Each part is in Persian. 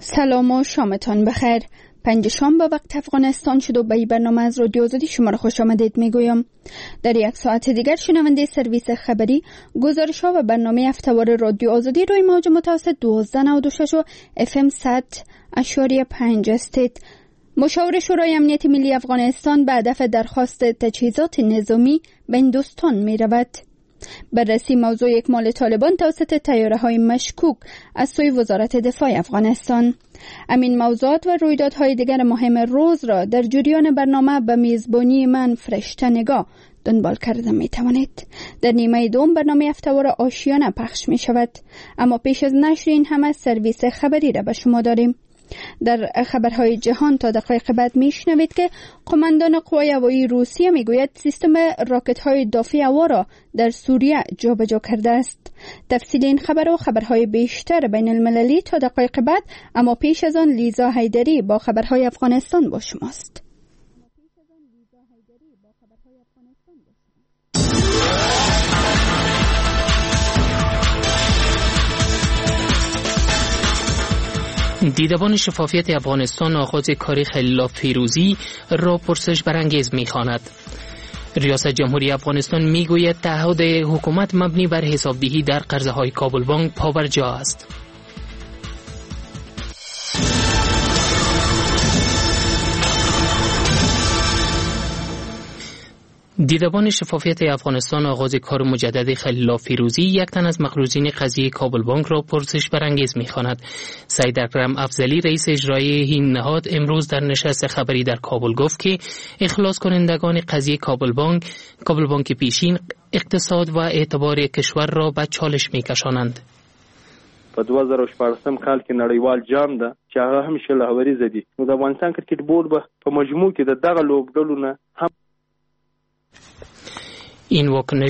سلام و شامتان بخیر. پنج شام به وقت افغانستان شد و به این برنامه از رادیو آزادی شما را خوش آمدید میگویم. در یک ساعت دیگر شنونده سرویس خبری گزارش ها و برنامه هفته‌وار رادیو آزادی روی موج متوسط 1296 و FM 100.5 هستید. مشاور شورای امنیت ملی افغانستان به هدف درخواست تجهیزات نظامی به هندوستان می رود. بررسی موضوع اکمال طالبان توسط طیاره‌های مشکوک از سوی وزارت دفاع افغانستان. همین موضوعات و رویدادهای دیگر مهم روز را در جریان برنامه به میزبانی من فرشته نگاه دنبال کرده می توانید. در نیمه دوم برنامه هفته‌وار آشیانه پخش می شود، اما پیش از نشر این همه سرویس خبری را به شما داریم. در خبرهای جهان تا دقایق بعد میشنوید که قماندان قوای هوایی روسیه میگوید سیستم راکت‌های دافع هوا را در سوریه جابجا کرده است. تفصیل این خبر و خبرهای بیشتر بین المللی تا دقایق بعد، اما پیش از آن لیزا حیدری با خبرهای افغانستان با شماست. دیدبان شفافیت افغانستان آغاز کار خلاف فیروزی را پرسش برانگیز می‌خواند. ریاست جمهوری افغانستان میگوید تعهد حکومت مبنی بر حسابدهی در قرضه‌های کابل بانک پاورجا است. دیدبان شفافیت افغانستان آغاز کار مجدد خلاف فیروزی یک تن از مقروضین قضیه کابل بانک را پرسش برانگیز می‌خواند. سید اکرم افضلی رئیس اجرایی این نهاد امروز در نشست خبری در کابل گفت که اخلاص کنندگان قضیه کابل بانک پیشین اقتصاد و اعتبار کشور را به چالش می‌کشانند. په 2014 کال کې نړیوال جام ده چې هغه هم شلهوري زدي. نو د افغانستان کرکټ بورډ به په مجموع کې د دغه لوبډلو هم این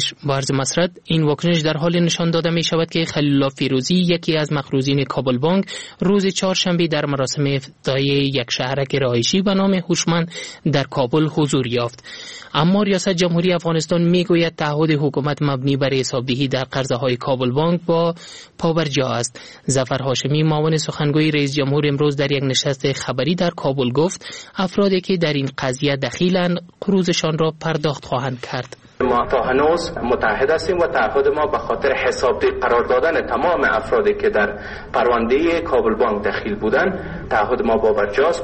واکنش در حال نشان داده می شود که خلاف فیروزی یکی از مقروضین کابل بانک روز چهارشنبه در مراسم افتتاحیه یک شهرک رهایشی به نام هوشمند در کابل حضور یافت. اما ریاست جمهوری افغانستان می گوید تعهد حکومت مبنی بر حسابدهی در قرضه‌های کابل بانک با پاورجا است. ظفر هاشمی معاون سخنگوی رئیس جمهور امروز در یک نشست خبری در کابل گفت افرادی که در این قضیه دخیلند قروضشان را پرداخت خواهند کرد. ما تا هنوز متحد هستیم و تعهد ما به خاطر حسابدهی قرار دادن تمام افرادی که در پرونده کابل بانک دخیل بودند، تعهد ما پاورجاست.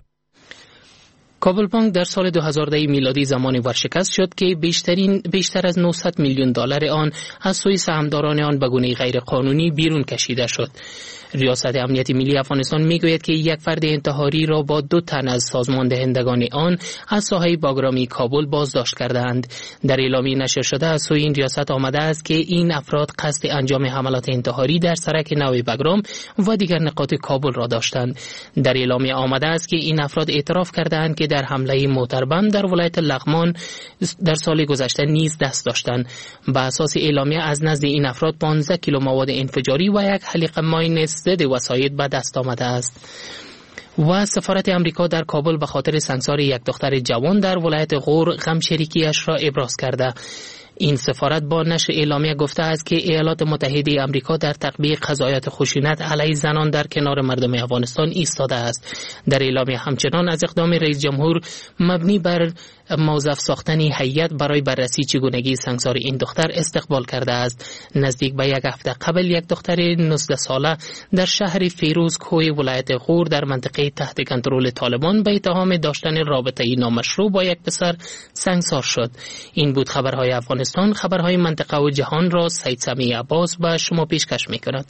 کابل بانک در سال 2010 میلادی زمانی ورشکست شد که بیشتر از 900 میلیون دلار آن از سوی سهامداران آن به گونه غیر قانونی بیرون کشیده شد. ریاست امنیت ملی افغانستان میگوید که یک فرد انتحاری را با 2 تن از سازمان دهندگان آن از ساحه باگرامی کابل بازداشت کردند. در اعلامیه نشر شده از سوی این ریاست آمده است که این افراد قصد انجام حملات انتحاری در سرک نو باگرام و دیگر نقاط کابل را داشتند. در اعلامیه آمده است که این افراد اعتراف کردند که در حمله موتربم در ولایت لغمان در سال گذشته نیز دست داشتند. بر اساس اعلامیه از نزد این افراد 15 کیلو مواد انفجاری و یک حلیقه ماین ضد وسایط به دست آمده است. و سفارت امریکا در کابل به خاطر سنگسار یک دختر جوان در ولایت غور غم شریکیش را ابراز کرده. این سفارت با نشر اعلامیه گفته است که ایالات متحده آمریکا در تطبیق قضاوت خشونت علیه زنان در کنار مردم افغانستان ایستاده است. در اعلامیه همچنان از اقدام رئیس جمهور مبنی بر موظف ساختن هیئت برای بررسی چگونگی سنگسار این دختر استقبال کرده است. نزدیک به یک هفته قبل یک دختر 19 ساله در شهر فیروزکوه ولایت غور در منطقه تحت کنترل طالبان به اتهام داشتن رابطه نامشروع با یک پسر سنگسار شد. این بود خبرهای افغانستان. خبرهای منطقه و جهان را سید سمی عباس به شما پیشکش می‌کند.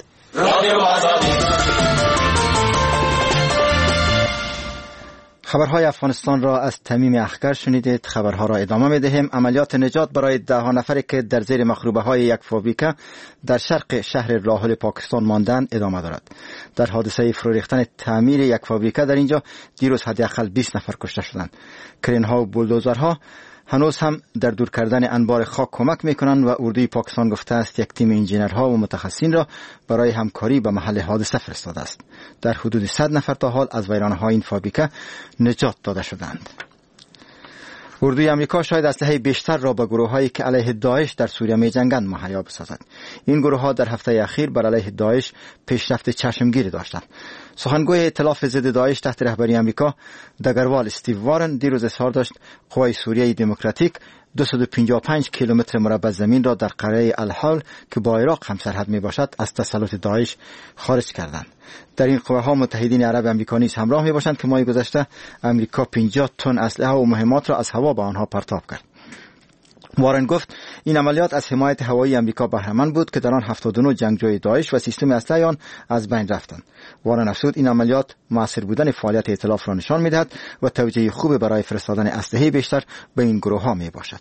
خبرهای افغانستان را از تمیم اخگر شنیدید. خبرها را ادامه می‌دهیم. عملیات نجات برای 10 نفری که در زیر مخروبه‌های یک فابریکه در شرق شهر لاهل پاکستان ماندند ادامه دارد. در حادثه فرو ریختن تعمیر یک فابریکه در اینجا دیروز حداقل 20 نفر کشته شدند. کرین‌ها و بولدوزرها هنوز هم در دور کردن انبار خاک کمک میکنند و اردوی پاکستان گفته است یک تیم انجینرها و متخصصین را برای همکاری به محل حادثه فرستاده است. در حدود 100 نفر تا حال از ویرانه‌های این فابریکه نجات داده شدند. اردوی آمریکا شاید اسلحه بیشتر را به گروه‌هایی که علیه داعش در سوریه می‌جنگند مهیا بسازد. این گروه‌ها در هفته اخیر بر علیه داعش پیشرفت چشمگیری داشتند. سخنگوی ائتلاف ضد داعش تحت رهبری آمریکا دگروال استیو وارن دیروز اظهار داشت قوای سوریه دموکراتیک 255 کیلومتر مربع زمین را در قلعه الحال که با عراق هم سرحد می باشد از تسلط داعش خارج کردند. در این قوه‌ها متحدین عرب آمریکا نیز همراه می باشند که ماه گذشته آمریکا 50 تن اسلحه و مهمات را از هوا به آنها پرتاب کرد. وارن گفت این عملیات از حمایت هوایی آمریکا بهره‌مند بود که در آن 79 جنگجوی داعش و سیستم اسلحه آن از بین رفتند. وارن افزود این عملیات مؤثر بودن فعالیت ائتلاف را نشان می‌دهد و توجیه خوب برای فرستادن اسلحه بیشتر به این گروه‌ها میباشد.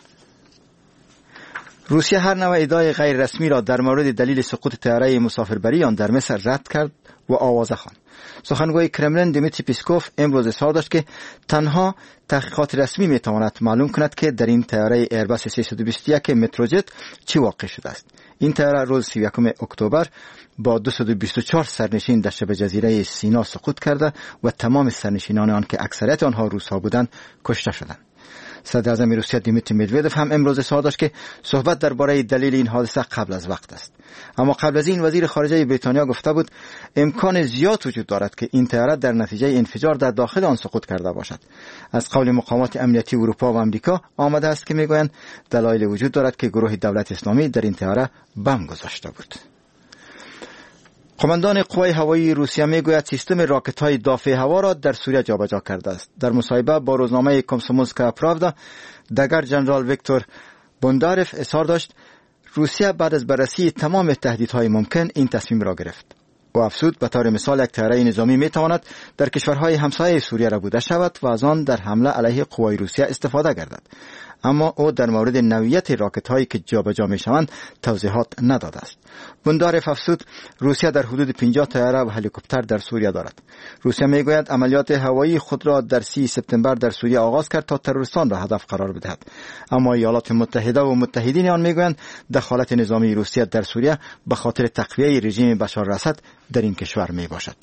روسیه هر نوع ادعای غیر رسمی را در مورد دلیل سقوط طیاره مسافربری آن در مصر رد کرد و آوازه خواند. سخنگوی کرملین دیمیتری پیسکوف امروز اظهار داشت که تنها تحقیقات رسمی میتواند معلوم کند که در این طیاره ایرباس 321 متروجت چی واقع شده است. این طیاره روز 31 اکتبر با 224 سرنشین در شبه جزیره سینا سقوط کرده و تمام سرنشینان آن که اکثریت آنها روس‌ها بودند کشته شدند. صدر اعظم روسیه دیمیتری مدودوف هم امروز اظهار داشت که صحبت درباره دلیل این حادثه قبل از وقت است. اما قبل از این وزیر خارجه بریتانیا گفته بود امکان زیاد وجود دارد که این طیاره در نتیجه انفجار در داخل آن سقوط کرده باشد. از قول مقامات امنیتی اروپا و آمریکا آمده است که میگویند دلایل وجود دارد که گروه دولت اسلامی در این طیاره بم گذاشته بود. قماندان قوای هوایی روسیه میگوید سیستم راکت‌های دافع هوا را در سوریه جابجا کرده است. در مصاحبه با روزنامه کومسومولسکایا پراودا دگر جنرال ویکتور بونداروف اظهار داشت روسیه بعد از بررسی تمام تهدیدهای ممکن این تصمیم را گرفت. و افزود به طور مثال یک طیاره نظامی میتواند در کشورهای همسایه سوریه را بوده شود و از آن در حمله علیه قوای روسیه استفاده گردد. اما او در مورد نوعیت راکت هایی که جابجا میشوند توضیحات نداده است. بونداروف افزود روسیه در حدود 50 طیاره و هلیکوپتر در سوریه دارد. روسیه میگوید عملیات هوایی خود را در 30 سپتامبر در سوریه آغاز کرد تا تروریستان را هدف قرار بدهد. اما ایالات متحده و متحدین آن میگویند دخالت نظامی روسیه در سوریه به خاطر تقویه رژیم بشار الاسد در این کشور می باشد.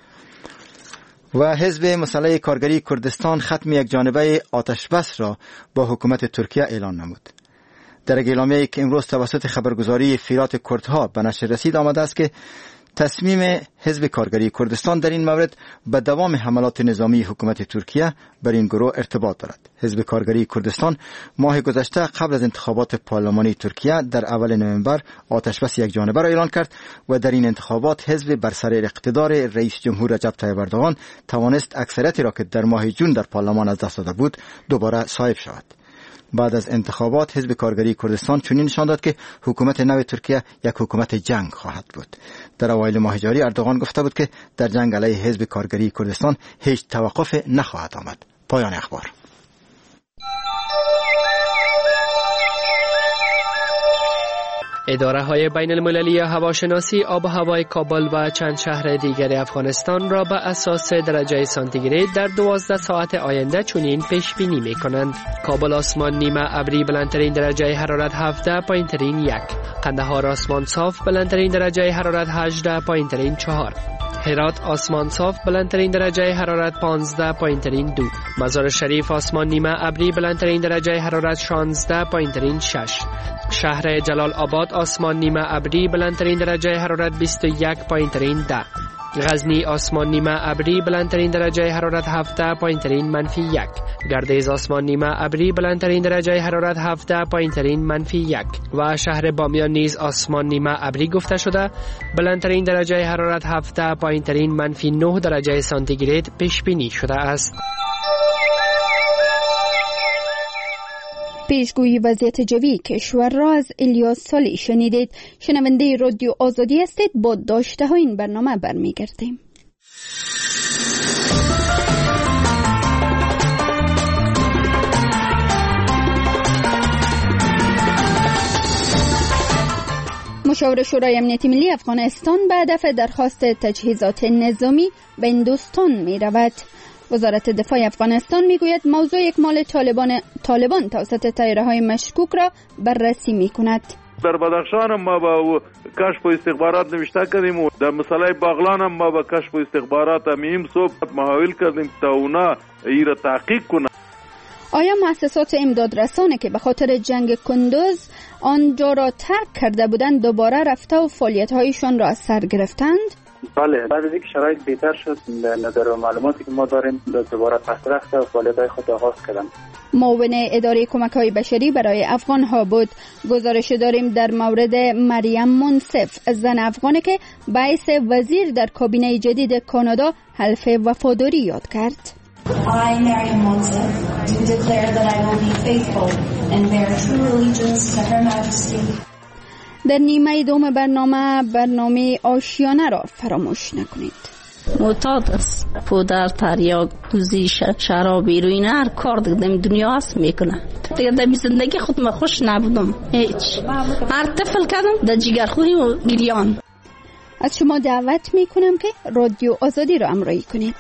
و حزب مسلح کارگری کردستان ختم یک جانبه آتش بس را با حکومت ترکیه اعلان نمود. در اعلامیه‌ای که امروز توسط خبرگزاری فیرات کردها به نشر رسید آمده است که تصمیم حزب کارگری کردستان در این مورد به دوام حملات نظامی حکومت ترکیه بر این گروه ارتباط دارد. حزب کارگری کردستان ماه گذشته قبل از انتخابات پارلمانی ترکیه در اول نوامبر آتشبس یک جانبه را اعلان کرد و در این انتخابات حزب بر سر اقتدار رئیس جمهور رجب طیب اردوغان توانست اکثریتی را که در ماه جون در پارلمان از دست داده بود دوباره صاحب شود. بعد از انتخابات حزب کارگری کردستان چنین نشان داد که حکومت نو ترکیه یک حکومت جنگ خواهد بود. در اوایل ماه جاری اردوغان گفته بود که در جنگ علیه حزب کارگری کردستان هیچ توقف نخواهد آمد. پایان اخبار. اداره های بین المللی هواشناسی آب و هوای کابل و چند شهر دیگر افغانستان را به اساس درجه سانتیگراد در 12 ساعت آینده چنین پیش بینی می کنند. کابل آسمان نیمه ابری بلندترین درجه حرارت 17 پایینترین 1. قندهار آسمان صاف بلندترین درجه حرارت 18 پایینترین 4. هرات آسمان صاف بلندترین درجه حرارت 15 پایینترین 2. مزار شریف آسمان نیمه ابری بلندترین درجه حرارت 16 پایینترین 6. شهر جلال آباد آسمان نیمه ابری بلندترین درجه حرارت 21 پایینترین 10. غزنی آسمان نیمه ابری بلندترین درجه حرارت 17 پایینترین منفی 1. گردیز آسمان نیمه ابری بلندترین درجه حرارت 17 پایینترین منفی 1 و شهر بامیان نیز آسمان نیمه ابری گفته شده بلندترین درجه حرارت 17 پایینترین منفی 9 درجه سانتیگراد پیش بینی شده است. پیشگویی وضعیت جوی کشور را از الیاس سالی شنیدید. شنونده رادیو آزادی هستید. با داشته ها این برنامه برمیگردیم. مشاور شورای امنیتی ملی افغانستان به هدف درخواست تجهیزات نظامی به هندوستان می رود. وزارت دفاع افغانستان میگوید موضوع اکمال طالبان توسط طیاره‌های مشکوک را بررسی میکند. در بدخشان هم ما با کشف و استخبارات نوشته کردیم و در مسئله باغلان هم ما با کشف و استخبارات امیم صبح محاول کردیم تا اونا ای را تحقیق کنند. آیا مؤسسات امدادرسانه که به خاطر جنگ کندوز آنجا را ترک کرده بودند دوباره رفته و فعالیت‌هایشان را از سر گرفتند؟ بله، بعد از اینکه شرایط بهتر شد، نظر و معلوماتی که ما داریم دوباره پس رفته و فعالیت‌های خود آغاز کردن. معاون اداره کمک‌های بشری برای افغان‌ها بود. گزارش داریم در مورد مریم منصف، زن افغانی که باعث وزیر در کابینه جدید کانادا حلف وفاداری یاد کرد. I, Mariam Monsef, do declare that I will be faithful and bear true allegiance to Her Majesty. در نیمه دوم برنامه آشیانه را فراموش نکنید. معتاد است پودر تریاک کوزی شرابی روی نه هر کار دیگه دنیا هست میکنه. دیگه در زندگی خود من خوش نبودم هیچ. هر طفل کردم در جگرخوری و گریان. از شما دعوت میکنم که رادیو آزادی را همراهی کنید.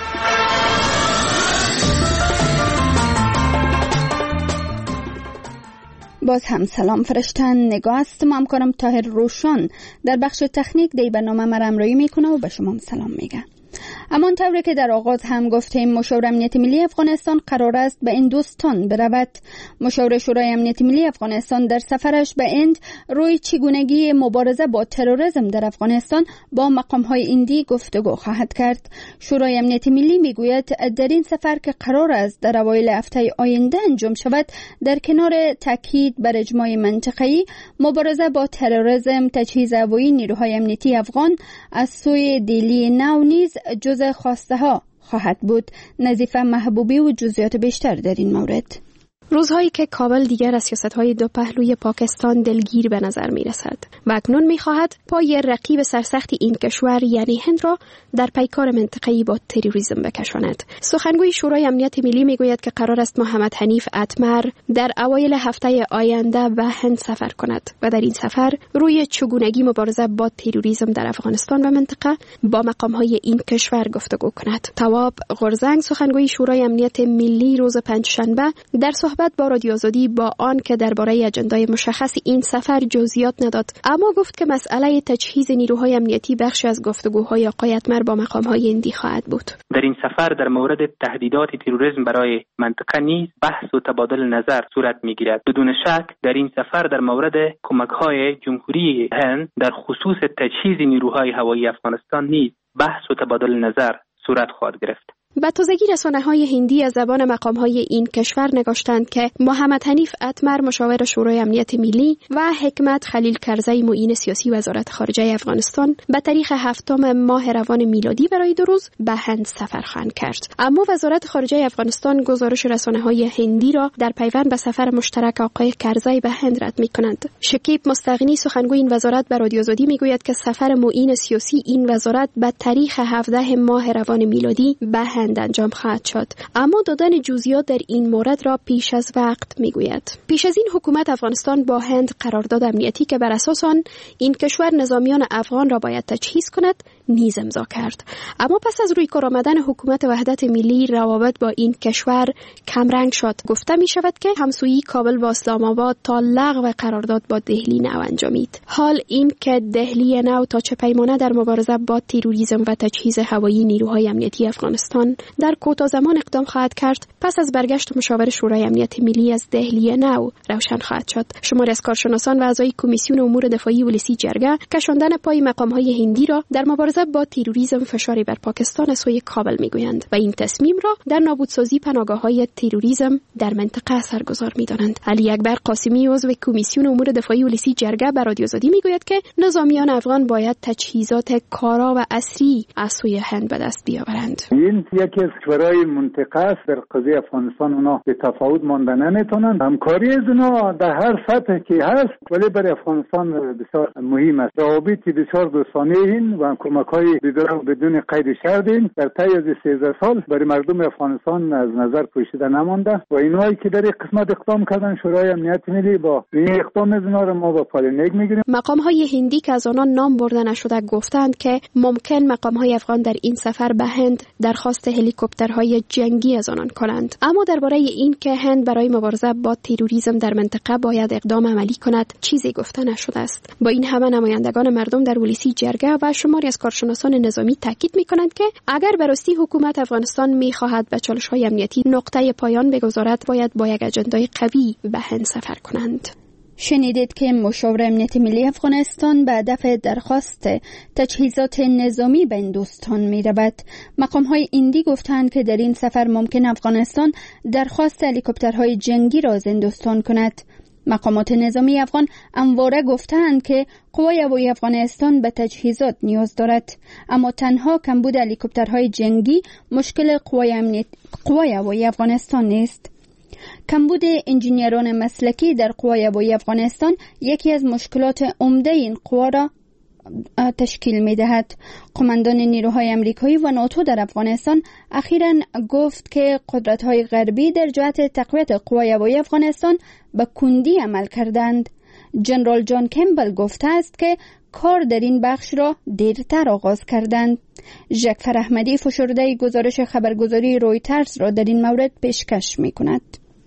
باز هم سلام فرشتن، نگاه هستم، همکارم طاهر روشن در بخش تکنیک دی برنامه مرا همراهی میکنه و به شما سلام میگه. امان طوری که در آغاز هم گفتیم، مشاور امنیت ملی افغانستان قرار است به هندوستان برود. مشاور شورای امنیت ملی افغانستان در سفرش به هند روی چگونگی مبارزه با تروریسم در افغانستان با مقام‌های هندی گفتگو خواهد کرد. شورای امنیت ملی میگوید در این سفر که قرار است در اوایل هفته آینده انجام شود، در کنار تاکید بر اجماع منطقه‌ای، مبارزه با تروریسم، تجهیز هوایی نیروهای امنیتی افغان از سوی دلی نو نیز جزء خواسته ها خواهد بود. نظیفه محبوبی و جزئیات بیشتر در این مورد. روزهایی که کابل دیگر از سیاست‌های دو پهلوی پاکستان دلگیر به نظر می‌رسد و اکنون می‌خواهد پای رقیب سرسخت این کشور یعنی هند را در پیکار منطقه‌ای با تروریسم بکشاند. سخنگوی شورای امنیت ملی می‌گوید که قرار است محمد حنیف اتمر در اوایل هفته آینده به هند سفر کند و در این سفر روی چگونگی مبارزه با تروریسم در افغانستان و منطقه با مقام‌های این کشور گفتگو کند. تواب غرزنگ، سخنگوی شورای امنیت ملی، روز پنجشنبه در با رادیو آزادی با آن که درباره اجندای مشخص این سفر جزئیات نداد، اما گفت که مسئله تجهیز نیروهای امنیتی بخشی از گفتگوهای آقای اتمر با مقام‌های هندی خواهد بود. در این سفر در مورد تهدیدات تروریسم برای منطقه نیز بحث و تبادل نظر صورت می‌گیرد. بدون شک در این سفر در مورد کمک‌های جمهوری هند در خصوص تجهیز نیروهای هوایی افغانستان نیز بحث و تبادل نظر صورت خواهد گرفت. به تازگی رسانه‌های هندی از زبان مقام‌های این کشور نگاشتند که محمد حنیف اتمر، مشاور شورای امنیت ملی، و حکمت خلیل کرزی، معین سیاسی وزارت خارجه افغانستان به تاریخ 7 ماه روان میلادی برای 2 روز به هند سفر خواهند کرد. اما وزارت خارجه افغانستان گزارش رسانه‌های هندی را در پیوند به سفر مشترک آقای کرزی به هند رد می‌کنند. شکیب مستغنی، سخنگوی این وزارت، به رادیو آزادی می‌گوید که سفر معین سیاسی این وزارت به تاریخ 17 ماه روان میلادی به هند انجام خواهد شد، اما دادن جزئیات در این مورد را پیش از وقت میگوید. پیش از این حکومت افغانستان با هند قرارداد امنیتی که بر اساس آن این کشور نظامیان افغان را باید تجهیز کند نیز امضا کرد. اما پس از روی کار آمدن حکومت وحدت ملی روابط با این کشور کمرنگ شد. گفته می شود که همسویی کابل با اسلام آباد تا لغو قرارداد با دهلی نو انجامید. حال این که دهلی نو تا چه پیمانه در مبارزه با تروریسم و تجهیز هوایی نیروهای امنیتی افغانستان در کوتاه زمان اقدام خواهد کرد، پس از برگشت مشاور شورای امنیت ملی از دهلی نو روشن خواهد شد. شماری از کارشناسان و اعضای کمیسیون امور دفاعی ولسی جرگه کشاندن پای مقام‌های هندی را در مبارزه با تروریسم فشاری بر پاکستان از سوی کابل میگویند و این تصمیم را در نابودسازی پناهگاه‌های تروریسم در منطقه اثرگذار می‌دانند. علی اکبر قاسمی، عضو کمیسیون امور دفاعی ولسی جرگه، به رادیو آزادی میگوید که نظامیان افغان باید تجهیزات کارا و عصری از سوی هند به دست بیاورند. این یکی از کشورهای منطقه است. در قضیه افغانستان اونا به تفاوت مانده نمیتونن. همکاری از اونا در هر سطح که هست ولی برای افغانستان بسیار مهم است. روابط بسیار دوستانه این و کمک‌های بدون قید شرط در طی از 13 سال برای مردم افغانستان از نظر پوشیده نمانده و اینایی که در این قسمت اقدام کردن شورای امنیت ملی با این اقدام از اونا ما با پالنگ میگیریم. مقام‌های هندی که از آنها نام برده نشده گفتند که ممکن مقام‌های افغان در این سفر به هند درخواست هلیکوپترهای جنگی از آنان کنند. اما درباره این که هند برای مبارزه با تروریسم در منطقه باید اقدام عملی کند چیزی گفته نشده است. با این همه نمایندگان مردم در ولسی جرگه و شماری از کارشناسان نظامی تاکید می‌کنند که اگر به راستی حکومت افغانستان می‌خواهد به چالش‌های امنیتی نقطه پایان بگذارد باید با یک اجندای قوی به هند سفر کنند. شنیدید که مشاور امنیت ملی افغانستان به دفع درخواست تجهیزات نظامی به هندوستان می رود. مقام‌های هندی گفتند که در این سفر ممکن افغانستان درخواست هلیکوپترهای جنگی را از هندوستان کند. مقامات نظامی افغان همواره گفتند که قوای هوایی افغانستان به تجهیزات نیاز دارد، اما تنها کمبود هلیکوپترهای جنگی مشکل قوای هوایی افغانستان نیست. کمبود انجینیران مسلکی در قوای هوایی افغانستان یکی از مشکلات عمده این قوا را تشکیل می دهد. قماندان نیروهای امریکایی و ناتو در افغانستان اخیراً گفت که قدرت‌های غربی در جهت تقویت قوای هوایی افغانستان به کندی عمل کردند. جنرال جان کمبل گفته است که کار در این بخش را دیرتر آغاز کردند. ژکفر احمدی فشرده گزارش خبرگزاری رویترز را در این مورد پیشکش می کند.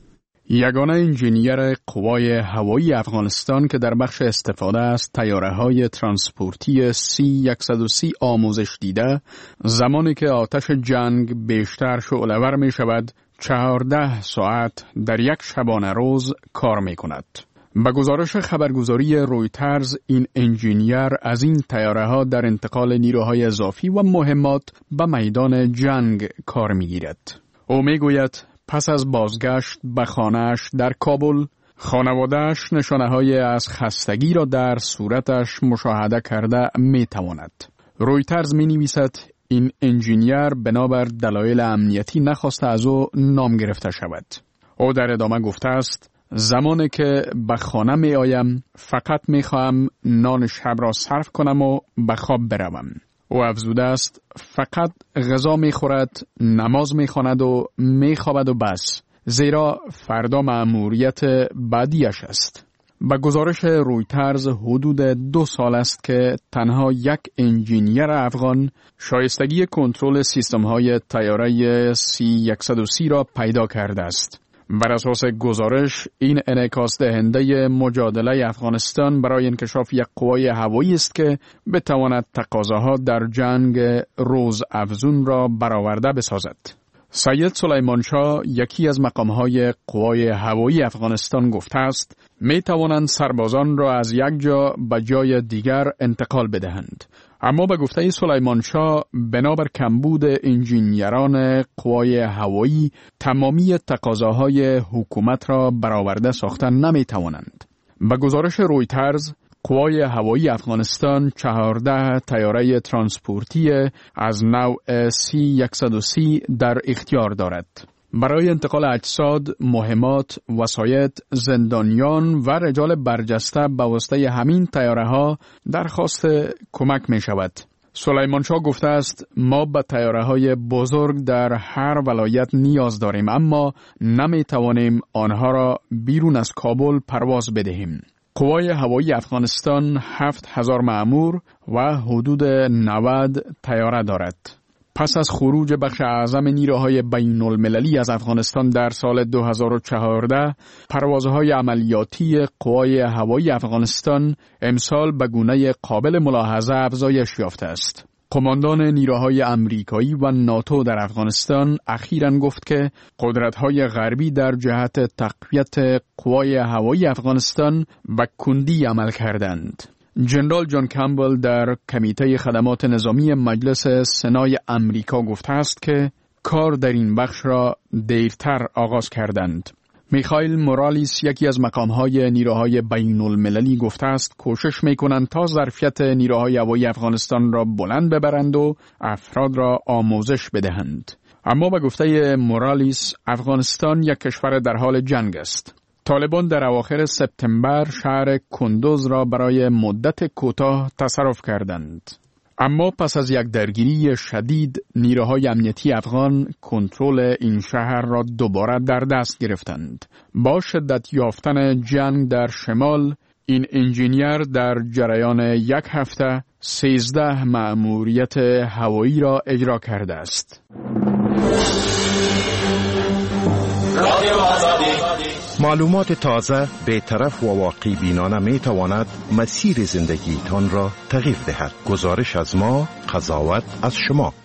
یگانه انجینیر قوای هوایی افغانستان که در بخش استفاده از طیاره‌های ترانسپورتی C-130 آموزش دیده، زمانی که آتش جنگ بیشتر شعله‌ور می شود 14 ساعت در یک شبانه روز کار می کند. به گزارش خبرگزاری رویترز این انجینیر از این طیاره‌ها در انتقال نیروهای اضافی و مهمات به میدان جنگ کار می گیرد. او می گوید پس از بازگشت به خانه‌اش در کابل، خانواده‌اش نشانه‌های از خستگی را در صورتش مشاهده کرده می‌تواند. رویترز می‌نویسد این انجینیر بنابر دلایل امنیتی نخواسته از او نام گرفته شود. او در ادامه گفته است زمانی که به خانه می‌آیم فقط می‌خواهم نان شب را صرف کنم و به خواب بروم. او افزوده است فقط غذا می‌خورد، نماز می‌خواند و می‌خوابد و بس، زیرا فردا مأموریت بعدیش است. به گزارش رویترز حدود 2 سال است که تنها یک انجینیر افغان شایستگی کنترل سیستم‌های طیاره C-130 را پیدا کرده است. بر اساس گزارش این انعکاس دهنده مجادله افغانستان برای انکشاف یک قوای هوایی است که بتواند تقاضاها در جنگ روز افزون را برآورده بسازد. سید سلیمان شاه یکی از مقام‌های قوای هوایی افغانستان گفته است می توانند سربازان را از یک جا به جای دیگر انتقال بدهند. اما به گفته سلیمان شاه بنابر کمبود انجینیران قوای هوایی تمامی تقاضاهای حکومت را برآورده ساختن نمی توانند. به گزارش رویترز قوای هوایی افغانستان 14 طیاره ترانسپورتی از نوع C-130 در اختیار دارد. برای انتقال اجساد، مهمات، وسایط، زندانیان و رجال برجسته به واسطه همین طیاره‌ها درخواست کمک می شود. سلیمان شاه گفته است ما به طیاره‌های بزرگ در هر ولایت نیاز داریم، اما نمی توانیم آنها را بیرون از کابل پرواز بدهیم. قوای هوایی افغانستان 7000 مأمور و حدود 90 طیاره دارد. پس از خروج بخش اعظم نیروهای بین المللی از افغانستان در سال 2014، پروازهای عملیاتی قوای هوایی افغانستان امسال به گونه قابل ملاحظه افزایش یافته است. قماندان نیروهای امریکایی و ناتو در افغانستان اخیراً گفت که قدرت‌های غربی در جهت تقویت قوای هوایی افغانستان به کندی عمل کردند. جنرال جان کمبل در کمیته خدمات نظامی مجلس سنای امریکا گفته است که کار در این بخش را دیرتر آغاز کردند. میخائیل مورالیس یکی از مقام‌های نیروهای بین المللی گفته است کوشش میکنند تا ظرفیت نیروهای هوایی افغانستان را بلند ببرند و افراد را آموزش بدهند. اما به گفته مورالیس افغانستان یک کشور در حال جنگ است. طالبان در اواخر سپتامبر شهر کندوز را برای مدت کوتاه تصرف کردند. اما پس از یک درگیری شدید نیروهای امنیتی افغان کنترل این شهر را دوباره در دست گرفتند. با شدت یافتن جنگ در شمال، این انجینیر در جریان یک هفته 13 مأموریت هوایی را اجرا کرده است. معلومات تازه، بی‌طرف و واقعی بینانه می تواند مسیر زندگی تان را تغییر دهد. گزارش از ما، قضاوت از شما.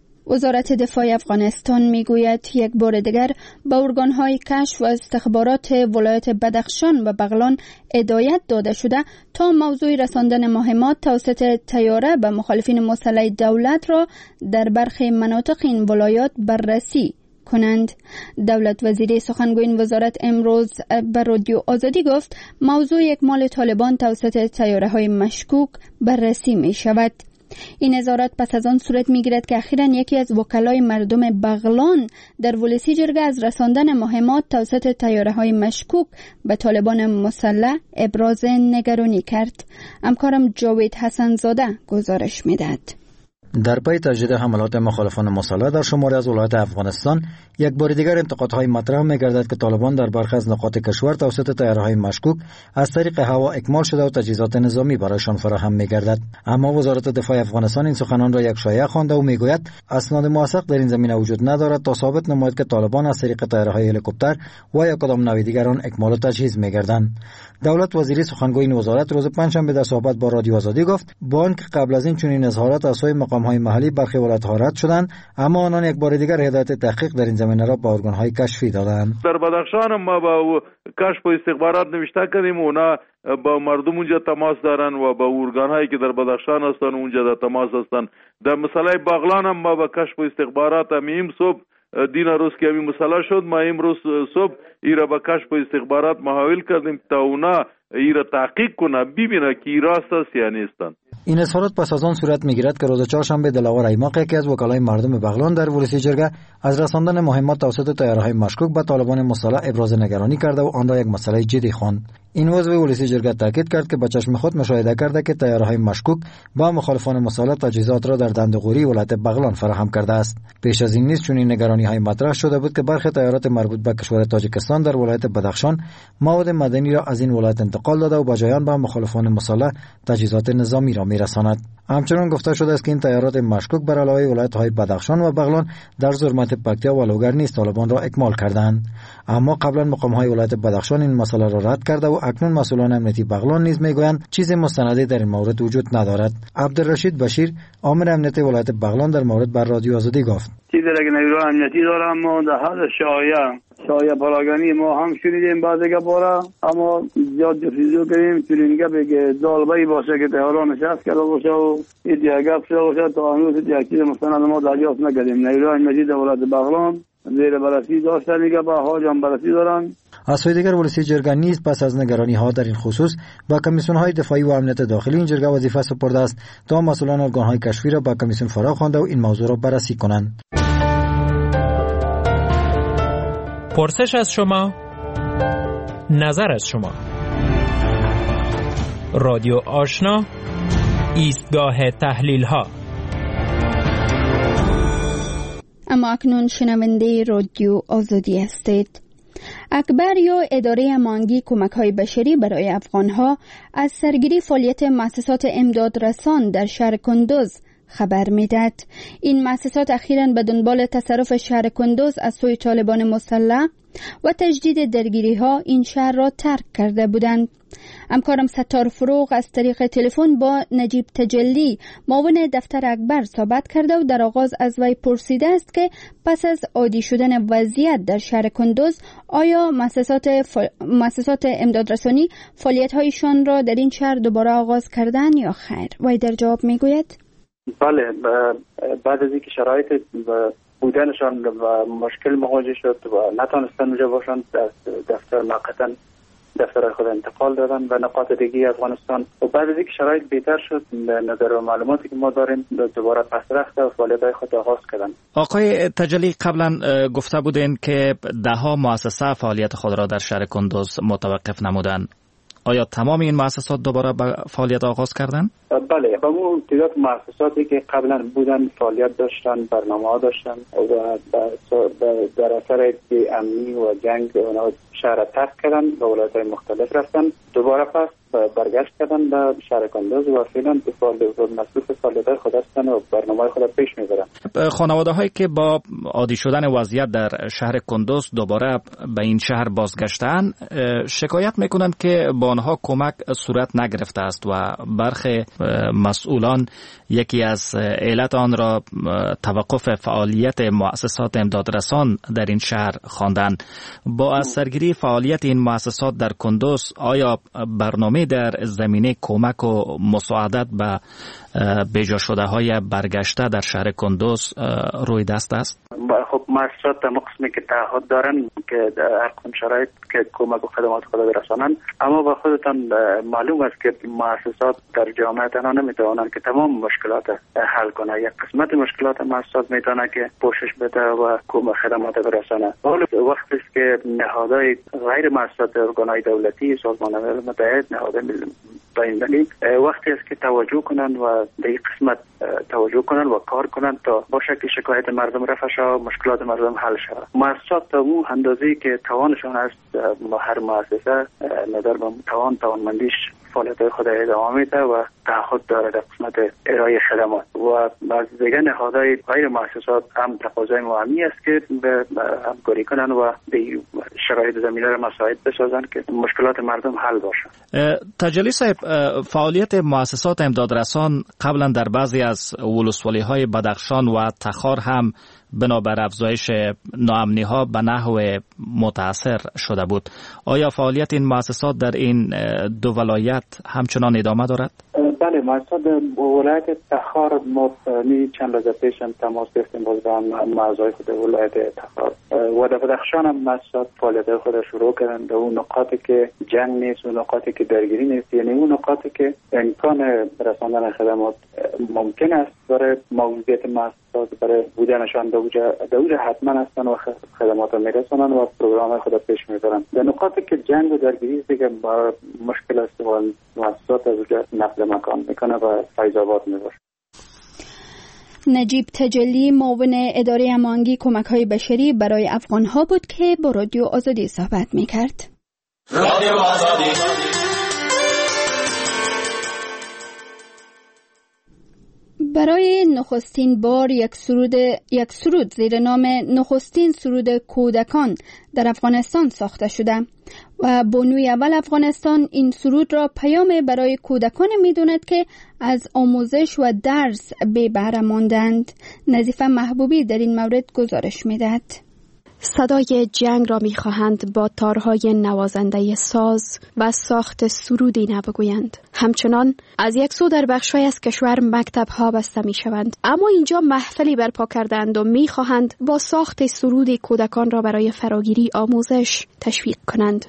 وزارت دفاع افغانستان میگوید یک بار دیگر به ارگان‌های کشف و استخبارات ولایت بدخشان و بغلان هدایت داده شده تا موضوع رساندن مهمات توسط طیاره به مخالفین مسلح دولت را در برخی مناطق این ولایات بررسی کنند. دولت وزیری سخنگوی این وزارت امروز به رادیو آزادی گفت موضوع اکمال طالبان توسط طیاره‌های مشکوک بررسی می شود. این نظارت پس از آن صورت می‌گیرد که اخیراً یکی از وکلای مردم بغلان در ولسی جرگه از رساندن مهمات توسط طیاره‌های مشکوک به طالبان مسلح ابراز نگرانی کرد. همکارم جاوید حسن زاده گزارش می‌دهد. در پی تجدید حملات مخالفان مسلح در شماری از ولایات افغانستان یک بار دیگر انتقادهای مطرح می‌گردد که طالبان در برخی از نقاط کشور توسط طیاره‌های مشکوک از طریق هوا اکمال شده و تجهیزات نظامی برایشان فراهم می‌گردد. اما وزارت دفاع افغانستان این سخنان را یک شایعه خوانده و می‌گوید اسناد موثق در این زمینه وجود ندارد تا ثابت نماید که طالبان از طریق طیاره‌های هلیکوپتر و یا کدام نوع دیگر آن اکمال و تجهیز می‌گردند. دولت وزیری سخنگوی این وزارت روز پنجشنبه در صحبت با رادیو آزادی گفت با آنکه قبل از این چنین اظهارات از سوی مقام‌های محلی برخی ولایت‌ها رد شدند، اما آنان یک بار دیگر هدایت تحقیق در این زمینه را به ارگان‌های کشفی دادند. در بدخشان ما با کشف و استخبارات نوشته کردیم، اونا با مردم اونجا تماس دارن و با ارگان‌هایی که در بدخشان هستن اونجا در تماس هستن. در مسئله بغلان هم ما با کشف و استخبارات همین صبح دین روز که همین مسئله شد، ما امروز صبح ایرا با کشف و استخبارات محاول کردیم تا اونا ایرا تحقیق کنه ببینه که راست است یا نیستن. این اظهارات پس از آن صورت میگیرد که روز چهارشنبه دلاور ایماق یکی از وکلای مردم بغلان در ولسی جرگه از رساندن مهمات توسط طیاره‌های مشکوک به طالبان مسلح ابراز نگرانی کرده و آن را یک مسئله جدی خواند. این عضو ولسی جرگه تاکید کرد که به چشم خود مشاهده کرده که طیاره‌های مشکوک با مخالفان مسلح تجهیزات را در دندقوری ولایت بغلان فراهم کرده است. پیش از این نیز چنین نگرانی‌های مطرح شده بود که برخی طیارات مربوط به کشور تاجیکستان در ولایت بدخشان مواد معدنی را از این ولایت انتقال داده و بجایان به مخالفان مسلح تجهیزات نظامی را می‌رساند. همچنین گفته شده است که این طیارات مشکوک بر علاوه ولایت‌های بدخشان و بغلان در زرمت پکتیا و لوگر نیز طالبان را اکمال کردند. اما قبلا مقام‌های ولایت بدخشان این مسئله را رد کرده و اکنون مسئولان امنیتی بغلان نیز میگویند چیز مستندی در این مورد وجود ندارد. عبدالرشید بشیر، آمر امنیتی ولایت بغلان در مورد بر رادیو آزادی گفت: چیزی را که نیروی امنیتی دارم ما در حد شایعه پراگانی ما هم شنیدیم بعضی گپارا، اما زیاد جستجو کردیم چنین گپی که دالبه‌ای باشه که تهران نشست کرده باشه و این گپ شده باشه تا هنوز یک چیز مستند ما دریافت نکردیم. نیروی امنیتی در ولایت بغلان زیر بررسی داشتن، میگه با حاج هم بررسی دارن. از سوی دیگر ولسی جرگه نیز پس از نگرانی ها در این خصوص با کمیسیون های دفاعی و امنیت داخلی این جرگه وظیفه سپرده است تا مسئولان ارگان های کشفی را با کمیسیون فرا خوانده و این موضوع را بررسی کنند. پرسش از شما، نظر از شما. رادیو آشنا، ایستگاه تحلیل ها. اما اکنون شنونده رادیو آزادی هستید. اکبر یا اداره امانگی کمک‌های بشری برای افغان‌ها از سرگیری فعالیت مؤسسات امدادرسان در شهر کندوز خبر می‌دهد. این مؤسسات اخیراً به دنبال تصرف شهر کندوز از سوی طالبان مسلح و تجدید درگیری‌ها این شهر را ترک کرده بودند. همکارم ستار فروغ از طریق تلفن با نجیب تجلی معاون دفتر اکبر صحبت کرده و در آغاز از وی پرسیده است که پس از عادی شدن وضعیت در شهر کندوز آیا مؤسسات امدادرسانی فعالیت‌هایشان را در این شهر دوباره آغاز کردن یا خیر؟ وی در جواب میگوید: بله، بعد از اینکه شرایط بودنشان و مشکل مواجه شد و نتانستن اونجا باشند، دفتر موقتا دفتر خود انتقال دادن به نقاط دیگه افغانستان و بعد از اینکه شرایط بهتر شد به نظر و معلوماتی که ما داریم دوباره پس رفته و فعالیت‌های خود آغاز کردن. آقای تجلی، قبلا گفته بودین که ده‌ها مؤسسه فعالیت خود را در شهر کندوز متوقف نمودند. آیا تمام این مؤسسات دوباره به فعالیت آغاز کردن؟ بله، با اون تعداد مؤسساتی که قبلا بودن فعالیت داشتن، برنامه‌ها داشتن و در اثر امنی و جنگ اونا شهر ترک کردن، به ولایت‌های مختلف رفتن. دوباره پس برگشت کردن به شهر کندوز و فعلا مصروف فعالیت‌های خود هستند و برنامه‌های خود پیش می‌برند. خانواده‌هایی که با عادی شدن وضعیت در شهر کندوز دوباره به این شهر بازگشتن شکایت میکنند که با آنها کمک صورت نگرفته است و برخی مسئولان یکی از علت آن را توقف فعالیت مؤسسات امدادرسان در این شهر خواندند. با از سرگیری فعالیت این مؤسسات در کندوز آیا برنامه در زمینه کمک و مساعدت به بجا شده های برگشته در شهر کندوز روی دست است؟ خب مؤسسات در قسمی که تعهد دارن که در هر کدام شرایط که کمک و خدمات خود برسانند، اما با خودتان معلوم است که مؤسسات در جامعه تنها نمیتوانند که تمام مشکلات حل کنند. یک قسمت مشکلات مؤسسات میتونه که پوشش بده و کمک خدمات برسانه. حال وقتی است که نهادهای غیر مؤسسات ارگانهای دولتی، سازمان ملل متحد، نهادهای بین‌المللی وقتی است که توجه کنند و به این قسمت توجه کنند و کار کنند تا با شکل شکایت مردم رفع شود، مشکلات مردم حل شود. مؤسسات تا اون اندازه‌ای که توانشان است، هر مؤسسه نظر به توانمندیش فعالیت‌های خود ادامه میده و تعهد داره در قسمت ارائه خدمات و بعض دیگر نهادهای غیر مؤسسات هم تقاضای مهمی است که به همکاری کنند و به شرایط زمینه را مساعد بسازند که مشکلات مردم حل باشه. تجلی صاحب، فعالیت مؤسسات امدادرسان قبلا در بعضی از ولسوالی‌های بدخشان و تخار هم بنابر افزایش ناامنی‌ها به نحو متأثر شده بود. آیا فعالیت این مؤسسات در این دو ولایت همچنان ادامه دارد؟ بله، مؤسسات ولایت تخار ما چند لحظه پیش هم تماس گرفتیم با اعضای خود ولایت تخار و در بدخشان هم مؤسسات فعالیت خود شروع کردن در اون نقاطی که جنگ نیست، اون نقاطی که درگیری نیست، یعنی اون نقاطی که امکان رساندن خدمات ممکن است برای موجودیت مؤسسات، برای بودنشان در اونجا حتما هستن و خدمات میرسونن و پروگرام خود پیش میبرن. در نقاطی که جنگ و درگیری دیگه مشکل است و مؤسسات از اونجا نقل مکان میکنه و فیض آباد میبره. نجیب تجلی، معاون اداره هماهنگی کمک‌های بشری برای افغان‌ها بود که با رادیو آزادی صحبت می‌کرد. رادیو آزادی. برای نخستین بار یک سرود زیر نام نخستین سرود کودکان در افغانستان ساخته شده و بانوی اول افغانستان این سرود را پیام برای کودکان می‌داند که از آموزش و درس بی بهره ماندند. نظیفه محبوبی در این مورد گزارش می‌دهد. صدای جنگ را می‌خواهند با تارهای نوازنده ساز و ساخت سرودی نبگویند. همچنان از یک سو در بخش‌های از کشور مکتب‌ها بسته می‌شوند، اما اینجا محفلی برپا کردند و می‌خواهند با ساخت سرودی کودکان را برای فراگیری آموزش تشویق کنند.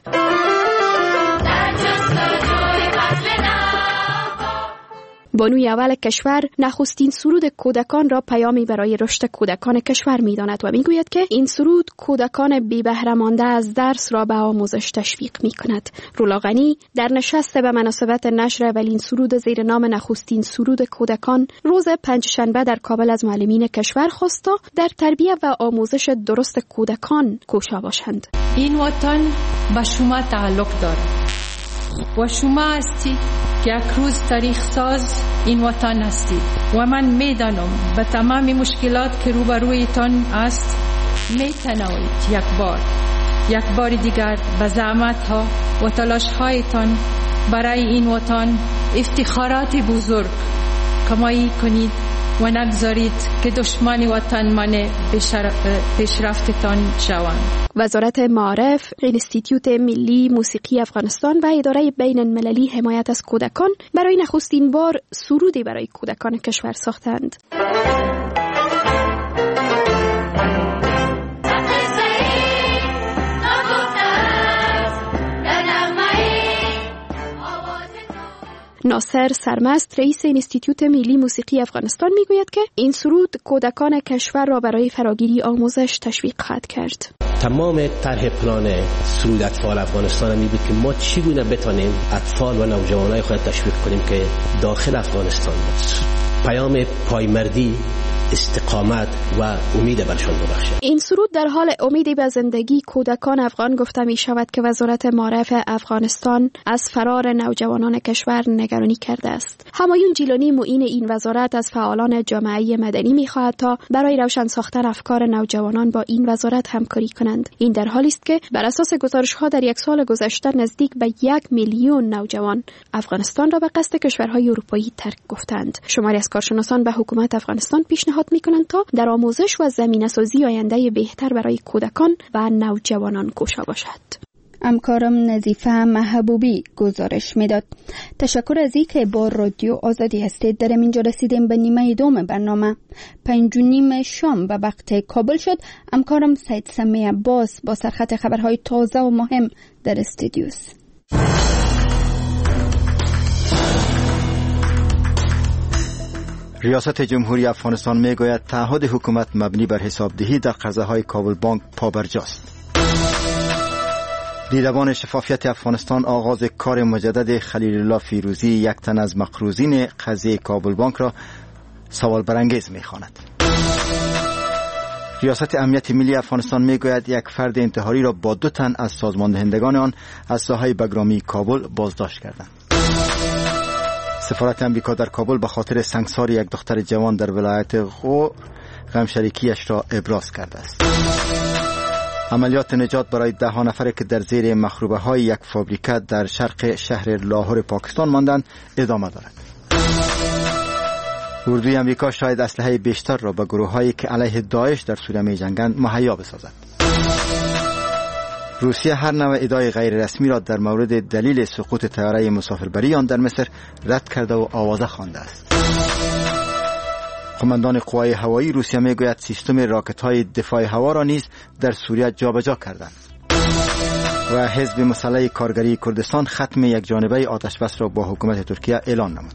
بانوی اول کشور نخستین سرود کودکان را پیامی برای رشد کودکان کشور می‌داند و می‌گوید که این سرود کودکان بی بهره مانده از درس را به آموزش تشویق می‌کند. رولا غنی در نشست به مناسبت نشر اولین سرود زیر نام نخستین سرود کودکان روز پنجشنبه در کابل از معلمین کشور خواست تا در تربیت و آموزش درست کودکان کوشا باشند. این وطن به شما تعلق دارد و شما هستید که یک روز تاریخ ساز این وطن هستید و من میدانم به تمام مشکلات که روبرویتان است میتونید یک بار دیگر به زحمت ها و تلاش هایتان برای این وطن افتخارات بزرگ کمایی کنید و نگذارید که دشمن وطن مانع پیشرفتتان شوند. وزارت معارف، انستیتیوت ملی موسیقی افغانستان و اداره بین المللی حمایت از کودکان برای نخستین بار سرودی برای کودکان کشور ساختند. ناصر سرمست، رئیس انستیتیوت ملی موسیقی افغانستان میگوید که این سرود کودکان کشور را برای فراگیری آموزش تشویق خواهد کرد. تمام طرح پلان سرود اطفال افغانستان می بود که ما چگونه بتانیم اطفال و نوجوانای خود تشویق کنیم که داخل افغانستان پیام پایمردی استقامت و امید برشان ببخشد. این سرود در حال امید به زندگی کودکان افغان گفته می شود که وزارت معارف افغانستان از فرار نوجوانان کشور نگرانی کرده است. همایون جیلانی معین این وزارت از فعالان جامعه مدنی می خواهد تا برای روشن ساختن افکار نوجوانان با این وزارت همکاری کنند. این در حالی است که بر اساس گزارش‌ها در یک سال گذشته نزدیک به 1 میلیون نوجوان افغانستان را به قصد کشورهای اروپایی ترک گفتند. شماری از کارشناسان به حکومت افغانستان پیشنهاد می‌کنند تا در آموزش و زمینه‌سازی آینده بهتر برای کودکان و نوجوانان کوشا باشد. همکارم نظیفه محبوبی گزارش میداد. تشکر از اینکه با رادیو آزادی هستید. در اینجا رسیدیم به نیمه دوم برنامه. 5:30 شام به وقت کابل شد. همکارم سید سمی عباس با سرخط خبرهای تازه و مهم در استودیوست. ریاست جمهوری افغانستان میگوید تعهد حکومت مبنی بر حسابدهی در قرضه‌های کابل بانک پابرجاست. دیدبان شفافیت افغانستان آغاز کار مجدد خلیل الله فیروزی، یک تن از مقروضین قضیه کابل بانک را سوال برانگیز می‌خواند. ریاست امنیت ملی افغانستان میگوید یک فرد انتحاری را با 2 تن از سازماندهندگان آن از ساحه بگرامی کابل بازداشت کردند. سفارت امریکا در کابل به خاطر سنگسار یک دختر جوان در ولایت غور غمشریکیش را ابراز کرده است. عملیات نجات برای 10 نفر که در زیر مخروبه های یک فابریکه در شرق شهر لاهور پاکستان ماندند ادامه دارد. اردوی امریکا شاید اسلحه بیشتر را به گروه هایی که علیه داعش در سوریه می جنگند مهیا بسازد. روسیه هر نوع ادعای غیر رسمی را در مورد دلیل سقوط طیاره مسافربری آن در مصر رد کرده و آوازه خوانده است. قماندان قوای هوایی روسیه میگوید سیستم راکت‌های دفاع هوا را نیز در سوریه جابجا کردند. و حزب مسلح کارگری کردستان ختم یک جانبه آتش بس را با حکومت ترکیه اعلان نمود.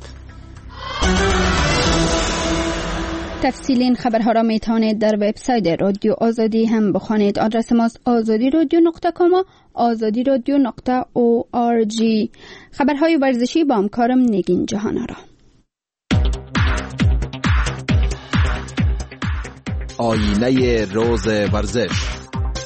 تفصیل این خبرها را می توانید در وبسایت رادیو آزادی هم بخوانید. آدرس ماست azadiradyo.com azadiradyo.org. خبرهای ورزشی با همکارم نگین جهانارا. آینه روز ورزش.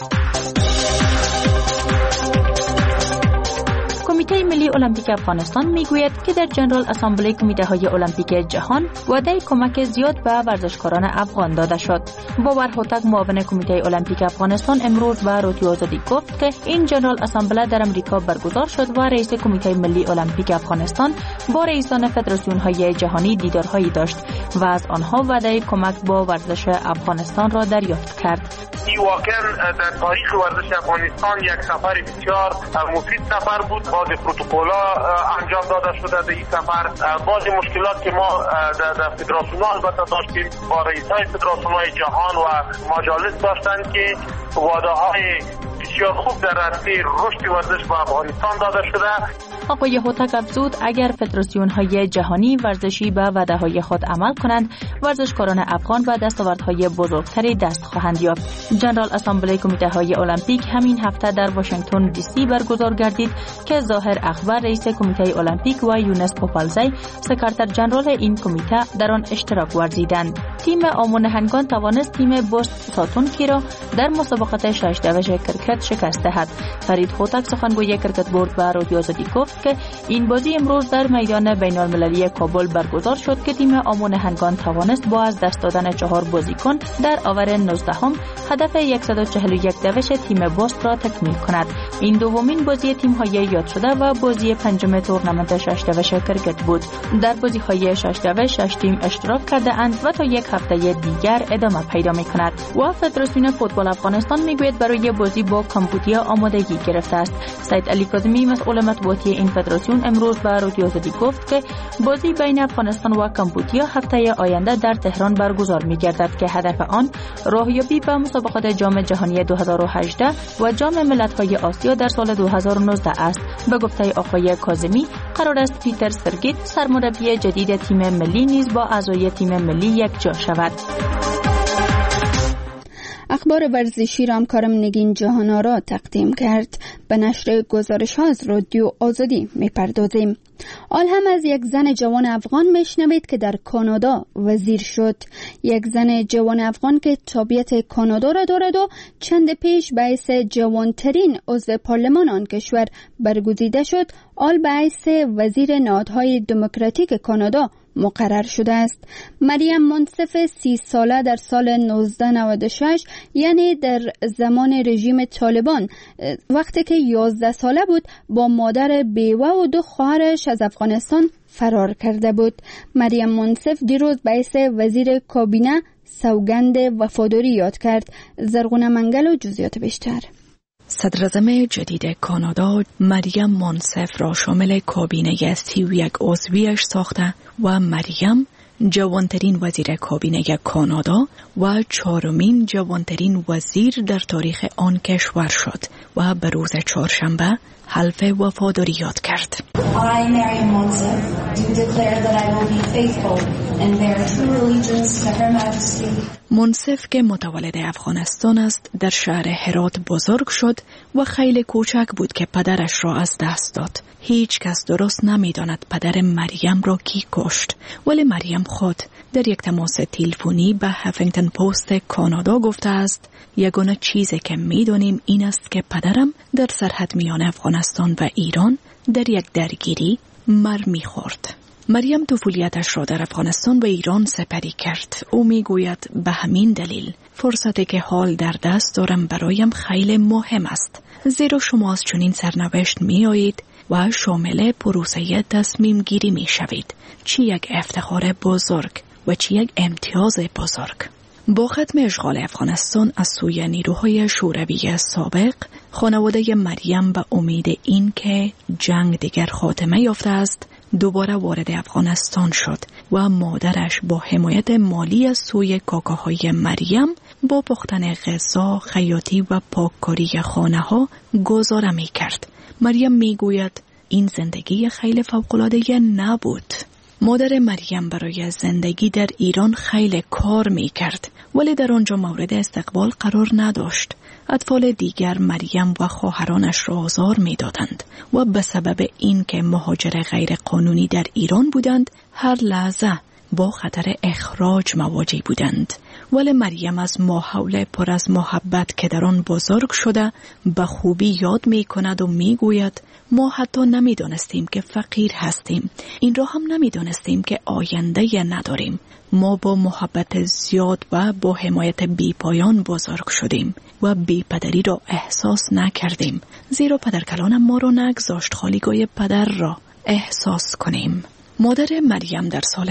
کمیته ملی المپیک افغانستان میگوید که در جنرال اسامبله کمیته های المپیک جهان وعده کمک زیاد به ورزشکاران افغان داده شد. باور هوتک معاون کمیته المپیک افغانستان امروز به رادیو آزادی گفت که این جنرال اسامبله در امریکا برگزار شد و رئیس کمیته ملی المپیک افغانستان با رئیسان فدراسیون های جهانی دیدارهایی داشت و از آنها وعده کمک با ورزش افغانستان را دریافت کرد. این واقعا در تاریخ ورزش افغانستان یک سفر بسیار مفید سفر بود. بعض پروتکل‌ها انجام داده شده در این سفر. بعض مشکلات که ما در فدراسیون البته داشتیم با رئیس‌های فدراسیون‌های جهان و مجالس داشتند که وعده‌های بسیار خوب در راسته رشد ورزش با افغانستان داده شده. آقای هوتک افزود اگر فدراسیون‌های جهانی ورزشی به وعده‌های خود عمل کنند، ورزشکاران افغان به دستاوردهای بزرگتری دست خواهند یافت. جنرال اسامبله کمیته‌های المپیک همین هفته در واشنگتن دی سی برگزار گردید که ظاهر اخبر رئیس کمیته المپیک و یونس پوپالزی سکرتر جنرال این کمیته در آن اشتراک ورزیدند. تیم آمونهنگان توانست تیم بوست ساتونکی را در مسابقات 6 دوش کرکت شکست دهد. فرید هوتک سخنگوی کرکت بورد به رادیو آزادی گفت که این بازی امروز در میدان بین‌المللی کابل برگزار شد که تیم آمونهنگان توانست با از دست دادن 4 بازیکن در آور 19 هدف 141 دوش تیم بوست را تکمیل کند. این دومین بازی تیم‌های یاد شده و بازی پنجم تورنمنت 6 دوش کرکت بود. در بازی‌های 6 دوش 6 تیم اشتراک کرده اند و تا یک هفته دیگر ادامه پیدا می‌کند. و فدراسیون فوتبال افغانستان میگوید برای بازی با کمبودیا آمادگی گرفته است. سید علی کاظمی مسئول مطبوعاتی این فدراسیون امروز به رادیو آزادی گفت که بازی بین افغانستان و کمبودیا هفته آینده در تهران برگزار می‌گردد که هدف آن راهیابی به مسابقات جام جهانی 2018 و جام ملت‌های آسیا در سال 2019 است. به گفته آقای کاظمی قرار است پیتر سرگیت سرمربی جدید تیم ملی نیز با اعضای تیم ملی یک جا شود. اخبار ورزشی را همکارم نگین جهان‌آرا تقدیم کرد. به نشر گزارش‌ها از رادیو آزادی می‌پردازیم. آل هم از یک زن جوان افغان میشنوید که در کانادا وزیر شد. یک زن جوان افغان که تابعیت کانادا را دارد و چند پیش به حیث جوانترین عضو پارلمان آن کشور برگزیده شد، آل به حیث وزیر نهادهای دموکراتیک کانادا مقرر شده است. مریم منصف 30 ساله در سال 1996 یعنی در زمان رژیم طالبان وقتی که 11 ساله بود با مادر بیوه و 2 خواهرش از افغانستان فرار کرده بود. مریم منصف دیروز به حیث وزیر کابینه سوگند وفاداری یاد کرد. زرغونه منگل و جزئیات بیشتر. صدراعظم جدید کانادا مریم منصف را شامل کابینه 31 عضویش ساخته و مریم جوانترین وزیر کابینه کانادا و 4مین جوانترین وزیر در تاریخ آن کشور شد و به روز چهارشنبه حلف وفاداری یاد کرد. I, Mariam Monsef, do declare that I will be faithful and bear true allegiance to Her Majesty. منصف که متولد افغانستان است در شهر هرات بزرگ شد و خیلی کوچک بود که پدرش را از دست داد. هیچ کس درست نمی‌داند پدر مریم را کی کشت، ولی مریم خود در یک تماس تلفنی به هفینگتن پست کانادا گفته است یگانه چیزی که می‌دانیم این است که پدرم در سرحد میان افغانستان و ایران در یک درگیری می‌خورد. مریم طفولیتش را در افغانستان و ایران سپری کرد. او میگوید به همین دلیل فرصتی که حال در دست دارم برایم خیلی مهم است، زیرا شما از چنین سرنوشت می آیید و شامل پروسه تصمیم گیری می شوید. چی یک افتخار بزرگ و چی یک امتیاز بزرگ. با ختم اشغال افغانستان از سوی نیروهای شوروی سابق، خانواده مریم به امید این که جنگ دیگر خاتمه یافته است دوباره وارد افغانستان شد و مادرش با حمایت مالی از سوی کاکاهای مریم با پختن غذا، خیاطی و پاککاری خانه ها گزاره می کرد. مریم می گوید این زندگی خیلی فوق‌العاده نبود. مادر مریم برای زندگی در ایران خیلی کار می کرد ولی در آنجا مورد استقبال قرار نداشت. اطفال دیگر مریم و خواهرانش را آزار می دادند و به سبب این که مهاجر غیر قانونی در ایران بودند هر لحظه با خطر اخراج مواجه بودند. ولی مریم از ماحول پر از محبت که در آن بزرگ شده به خوبی یاد می کند و می گوید ما حتی نمی دانستیم که فقیر هستیم. این را هم نمی دانستیم که آینده نداریم. ما با محبت زیاد و با حمایت بی پایان بزرگ شدیم و بی پدری را احساس نکردیم، زیرا پدرکلان ما را نگذاشت خالیگاه پدر را احساس کنیم. مادر مریم در سال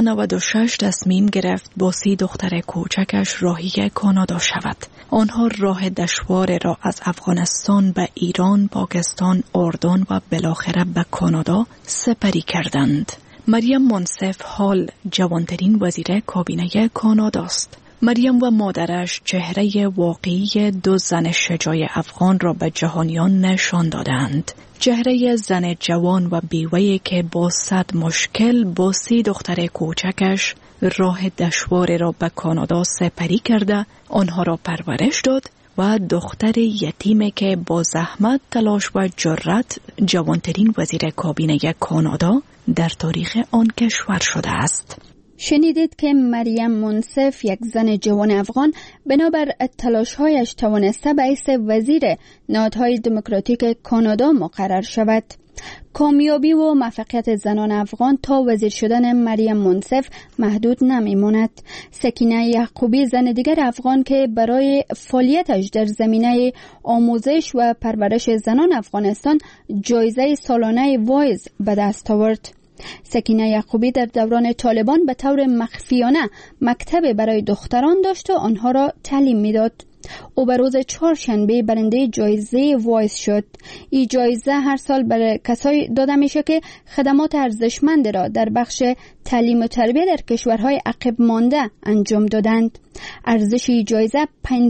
1996 تصمیم گرفت با 30 دختر کوچکش راهی کانادا شود. آنها راه دشوار را از افغانستان به ایران، پاکستان، اردن و بالاخره به کانادا سپری کردند. مریم منصف حال جوانترین وزیر کابینه کانادا است. مریم و مادرش چهره واقعی 2 زن شجاع افغان را به جهانیان نشان دادند. چهره زن جوان و بیوه‌ای که با 100 مشکل با 30 دختر کوچکش راه دشوار را به کانادا سپری کرده آنها را پرورش داد و دختر یتیمی که با زحمت، تلاش و جرأت جوانترین وزیر کابینه کانادا در تاریخ آن کشور شده است. شنیدید که مریم منصف یک زن جوان افغان بنابر تلاش‌هایش توانسته به حیث وزیر نهادهای دموکراتیک کانادا مقرر شود. کامیابی و موفقیت زنان افغان تا وزیر شدن مریم منصف محدود نمیماند. سکینه یعقوبی زن دیگر افغان که برای فعالیتش در زمینه آموزش و پرورش زنان افغانستان جایزه سالانه وایز به دست آورد. سکینه یعقوبی در دوران طالبان به طور مخفیانه مکتب برای دختران داشت و آنها را تعلیم میداد. او به روز چهارشنبه برنده جایزه وایس شد. این جایزه هر سال برای کسایی داده میشه که خدمات ارزشمند را در بخش تعلیم و تربیت در کشورهای عقب مانده انجام دادند. ارزش این جایزه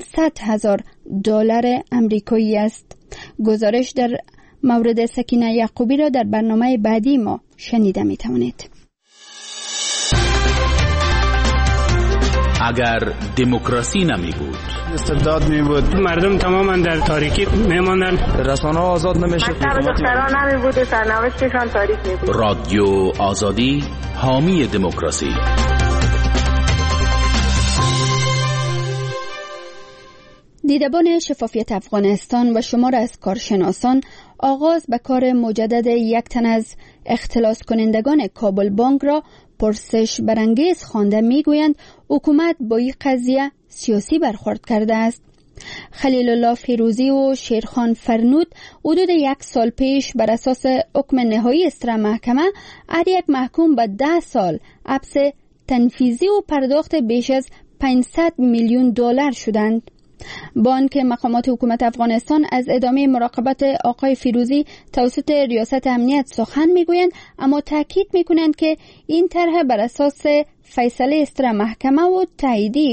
$500,000 آمریکایی است. گزارش در مورد سکینه یعقوبی را در برنامه بعدی ما شنیده می توانید. اگر دموکراسی نمی بود، استبداد می بود، مردم تماما در تاریکی می ماندن، رسانه ها آزاد نمی شد، مکتب دختران نمی بود و سرنوشتشان تاریک می بود. رادیو آزادی حامی دموکراسی. دیدبان شفافیت افغانستان و شمار از کارشناسان آغاز به کار مجدد یک تن از اختلاس کنندگان کابل بانک را پرسش برانگیز خوانده میگویند حکومت با این قضیه سیاسی برخورد کرده است. خلیل الله فیروزی و شیرخان فرنود حدود 1 سال پیش بر اساس حکم نهایی استر محکمه هر یک محکوم به 10 سال حبس تنفیذی و پرداخت بیش از 500 میلیون دلار شدند. بانک مقامات حکومت افغانستان از ادامه مراقبت آقای فیروزی توسط ریاست امنیت سخن میگویند، اما تاکید میکنند که این طرح بر اساس فیصله استر محکمه و تاییدی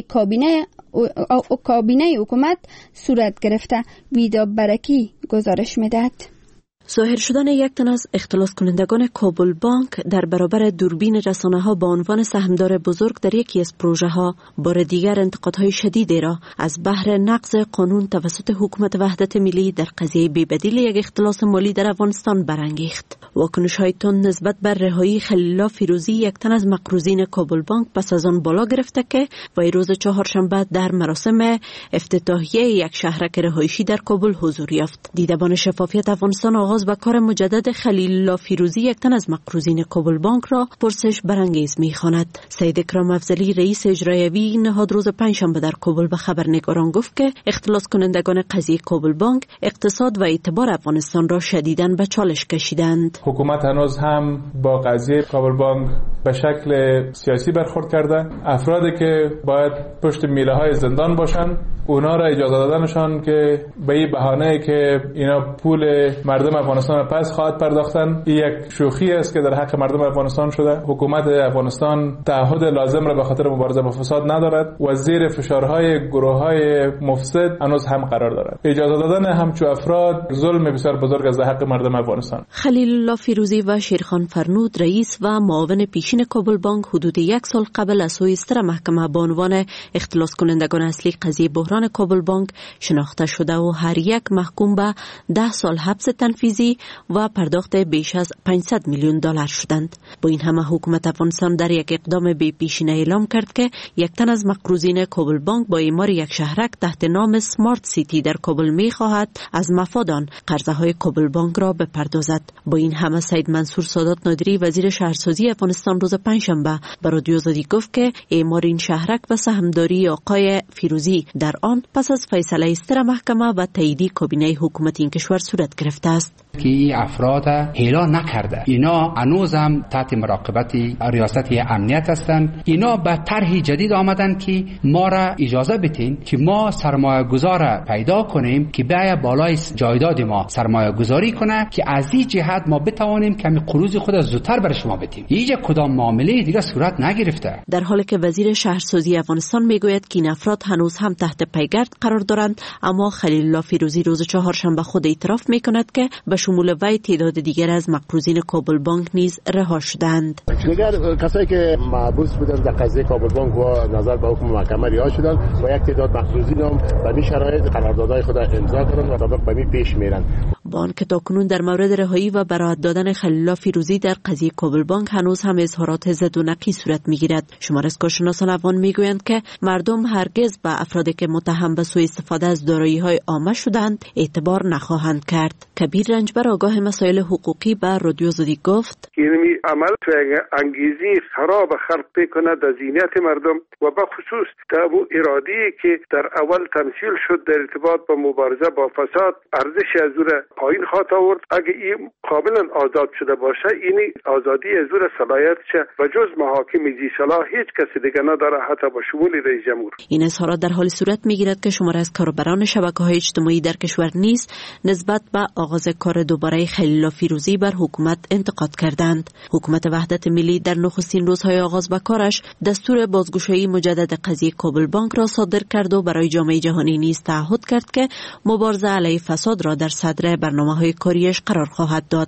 کابینه حکومت صورت گرفته. ویدا برکی گزارش میدهد. ظاهر شدن یک تن از اختلاس کنندگان کابل بانک در برابر دوربین رسانه ها با عنوان سهمدار بزرگ در یکی از پروژه ها بار دیگر انتقادهای شدیدی را از بحر نقض قانون توسط حکومت وحدت ملی در قضیه بی‌بدیل یک اختلاس مالی در افغانستان برانگیخت. واکنش های تند نسبت بر رهایی خلیل الله فیروزی یک تن از مقروضین کابل بانک پس از آن بالا گرفته که وی روز چهارشنبه در مراسم افتتاحیه یک شهرک رهایشی در کابل حضور یافت. دیدبان شفافیت افغانستان آغاز با کار مجدد خلیل الله فیروزی یک تن از مقروضین کابل بانک را پرسش برانگیز می‌خواند. سید اکرام افضلی رئیس اجرایی نهاد روز پنجشنبه در کابل به خبرنگاران گفت که اختلاس کنندگان قضیه کابل بانک اقتصاد و اعتبار افغانستان را شدیداً به چالش کشیدند. حکومت هنوز هم با قضیه کابل بانک به شکل سیاسی برخورد کرده. افرادی که باید پشت میله‌های زندان باشند اونا را اجازه دادنشان که به این بهانه که اینا پول مردم افغانستان پس خواهد پرداختن، این یک شوخی است که در حق مردم افغانستان شده. حکومت افغانستان تعهد لازم را به خاطر مبارزه با فساد ندارد و زیر فشارهای گروه‌های مفسد هنوز هم قرار دارد. اجازه دادن همچو افراد ظلم بسیار بزرگ از حق مردم افغانستان. خلیل الله فیروزی و شیرخان فرنود رئیس و معاون پیشین کابل بانک حدود 1 سال قبل از سوی استر محکمه به عنوان اختلاس کنندگان اصلی قضیه بحران کابل بانک شناخته شده و هر یک محکوم به 10 سال حبس تنفیذی و پرداخت بیش از 500 میلیون دلار شدند. با این همه حکومت افغانستان در یک اقدام بی پیشینه اعلام کرد که یک تن از مقروضین کابل بانک با اعمار یک شهرک تحت نام سمارت سیتی در کابل می خواهد از مفاد آن قرضه های کابل بانک را بپردازد. با این همه سید منصور سادات نادری وزیر شهرسازی افغانستان روز پنجشنبه به رادیو آزادی گفت که اعمار این شهرک و سهمداری آقای فیروزی در آن پس از فیصله استر محکمه و تاییدی کابینه حکومت این کشور صورت گرفته است. که این افراد هیلا نکرده، اینا هنوز هم تحت مراقبت ریاست امنیت هستند. اینا به طرح جدید آمدن که ما را اجازه بدین که ما سرمایه گذار پیدا کنیم که بیاید بالای جایداد ما سرمایه گذاری کنه که از این جهت ما بتوانیم کمی قروض خود زودتر بر شما بدیم. اینجا کدام معامله دیگه صورت نگرفته. در حالی که وزیر شهرسازی افغانستان میگوید که این افراد هنوز هم تحت پیگرد قرار دارند، اما خلیل الله فیروزی روز چهارشنبه خود اعتراف میکند که به شمول وی تعداد دیگر از مقروضین کابل بانک نیز رها شدند. دیگر کسایی که محبوس بودند در قضیه کابل بانک و نظر به حکم محکمه رها شدند و یک تعداد مقروضین هم به این شرایط قراردادهای خود امضا کردند و طبق به پیش میرند. بانک تاکنون در مورد رهایی و براءت دادن خلیل الله فیروزی در قضیه کابل بانک هنوز هم اظهارات ضد و نقیض صورت میگیرد. شمار از کارشناسان افغان میگویند که مردم هرگز به افرادی که متهم به سوء استفاده از دارایی‌های عامه شدند اعتبار نخواهند کرد. کبیر رنجبر آگاه مسائل حقوقی به رادیو آزادی گفت: این عمل انگیزی خراب خلق میکنه در ذهنیت مردم و به خصوص در ارادی که در اول تمثیل شد در ارتباط با مبارزه با فساد ارزش از او پایین خواهد آورد. اگه این کاملا آزاد شده باشه این آزادی از او صلاحیت شه و جز محاکم ذی صلاح هیچ کسی دیگه نداره حتی با شمول رئیس جمهور. این اظهارات در حال صورت میگیرد که شمار از کاربران شبکه‌های اجتماعی در کشور نیز نسبت به آغاز کار دوباره خلیل الله فیروزی بر حکومت انتقاد کردند. حکومت وحدت ملی در نخستین روزهای آغاز به کارش دستور بازگشایی مجدد قضیه کابل بانک را صادر کرد و برای جامعه جهانی نیز تعهد کرد که مبارزه علیه فساد را در صدر برنامه‌های کاریش قرار خواهد داد.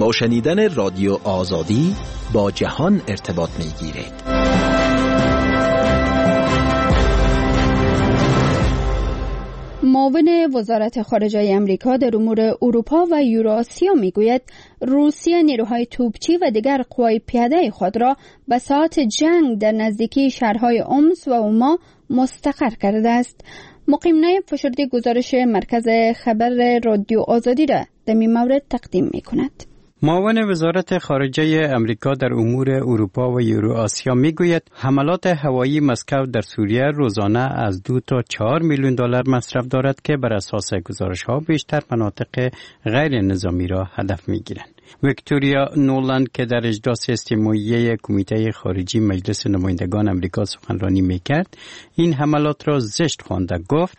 با شنیدن رادیو آزادی با جهان ارتباط می‌گیرید. معاون وزارت خارجه امریکا در امور اروپا و یوراسیا میگوید روسیه نیروهای توپچی و دیگر قوای پیاده خود را به ساحت جنگ در نزدیکی شهرهای اومس و اوما مستقر کرده است. مقیم نایب فشرده گزارش مرکز خبر رادیو آزادی را در این مورد تقدیم میکند. معاون وزارت خارجه امریکا در امور اروپا و یوراسیا میگوید حملات هوایی مسکو در سوریه روزانه از 2 تا 4 میلیون دلار مصرف دارد که بر اساس گزارش‌ها بیشتر مناطق غیر نظامی را هدف میگیرند. ویکتوریا نولند که در اجلاس استماعی کمیته خارجی مجلس نمایندگان امریکا سخنرانی میکرد این حملات را زشت خوانده گفت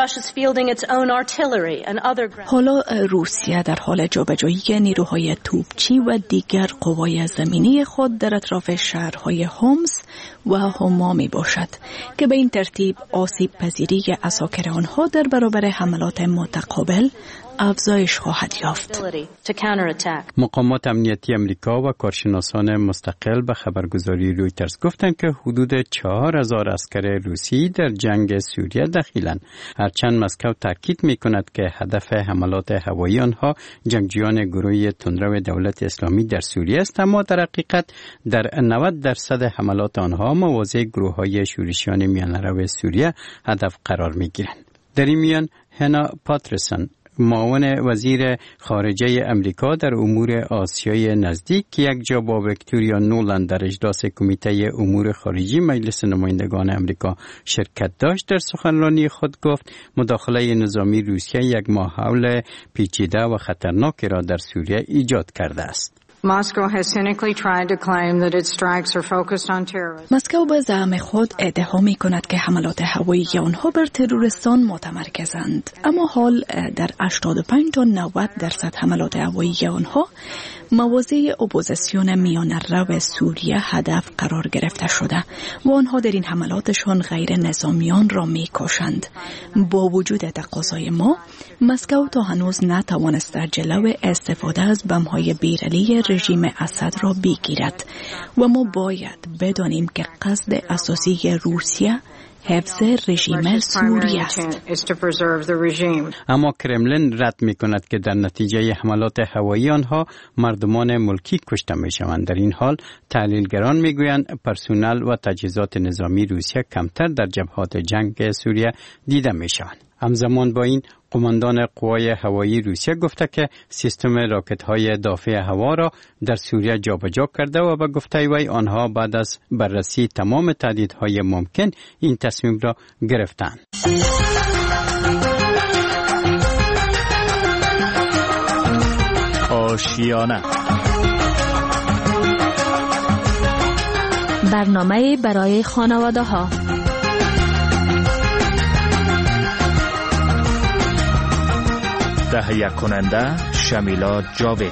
حالا روسیه در حال جابجایی نیروهای توپچی و دیگر قوای زمینی خود در اطراف شهرهای هومس و هوما می باشد که به این ترتیب آسیب پذیری عساکر آنها در برابر حملات متقابل افزایش خواهد یافت. مقامات امنیتی امریکا و کارشناسان مستقل به خبرگزاری رویترز گفتند که حدود 4000 عسکر روسی در جنگ سوریه دخیلند. هرچند مسکو تاکید می‌کند که هدف حملات هوایی آنها جنگجویان گروه تندرو دولت اسلامی در سوریه است، اما در حقیقت در 90% حملات آنها مواضع گروه‌های شورشیان میانه‌رو سوریه هدف قرار می‌گیرند. در این میان هنا پاترسون معاون وزیر خارجه امریکا در امور آسیای نزدیک یک جا با ویکتوریا نولند در اجلاس کمیته امور خارجی مجلس نمایندگان امریکا شرکت داشت. در سخنرانی خود گفت مداخله نظامی روسیه یک ماحول پیچیده و خطرناکی را در سوریه ایجاد کرده است. مسکو به زعم خود ادعا می کند که حملات هوایی آنها بر تروریستان متمرکزند، اما حال در 85 تا 90% حملات هوایی آنها مواضع اپوزیسیون میانه‌رو سوریه هدف قرار گرفته شده و آنها در این حملاتشان غیر نظامیان را می‌کشند. با وجود تقاضای ما، مسکو تا هنوز نتوانسته جلو استفاده از بم‌های بیرلی رژیم اسد را بگیرد و ما باید بدانیم که قصد اساسی روسیه حفظ رژیم سوریه است. اما کرملین رد می کند که در نتیجه حملات هوایی آنها مردمان ملکی کشته می شوند. در این حال تحلیلگران می گویند پرسونل و تجهیزات نظامی روسیه کمتر در جبهات جنگ سوریه دیده می شوند. همزمان با این قماندان قوای هوایی روسیه گفته که سیستم راکت‌های دافع هوا را در سوریه جابجا کرده و به گفته وی آنها بعد از بررسی تمام تهدیدهای ممکن این تصمیم را گرفتند. آشیانه برنامه برای خانواده ها. تهیه کننده شمیلا جاوید.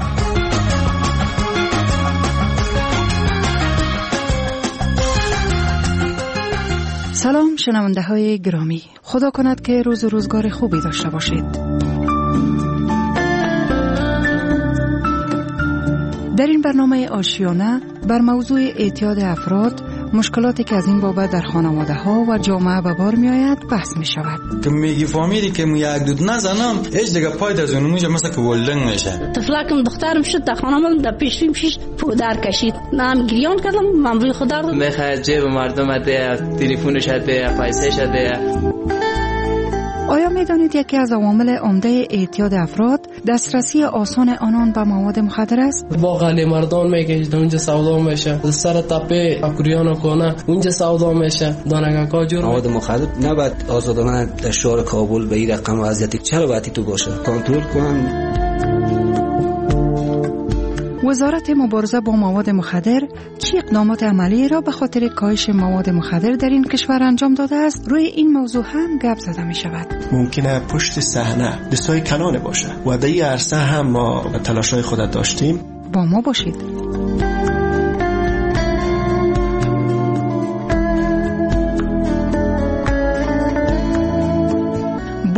سلام شنونده های گرامی، خدا کند که روز و روزگار خوبی داشته باشید. در این برنامه آشیانه بر موضوع اعتیاد افراد، مشکلاتی که از این بابت در خانواده ها و جامعه به بار می آید بحث می شود. که میگی فامیلی که یک دود نزنم هیچ دیگه پای از اون موجه مثل که ولدنگ میشه. طفلکم دخترم شد در خانمم در پیشیم شیش پودر کشید، من گریان کردم، من روی خود دردم میخواد جیب مردم ده، تلفنش ده، پیسهش ده. آیا می دانید یکی از عوامل عمده اعتیاد افراد دسترسی آسان آنان به مواد مخدر است؟ واقعا مردان میگه اونجا سودا میشه، سر تپه اکریان کنه اونجا سودا میشه، دانگا کاجور. مواد مخدر نباید آزادانه در شهر کابل به این رقم وضعیتی چرا باید تو باشه؟ کنترل کنن. وزارت مبارزه با مواد مخدر چه اقدامات عملی را به خاطر کاهش مواد مخدر در این کشور انجام داده است؟ روی این موضوع هم گپ زده می شود. ممکنه پشت صحنه دستای کلانه باشه و در این عرصه هم ما تلاش‌های خود داشتیم. با ما باشید. با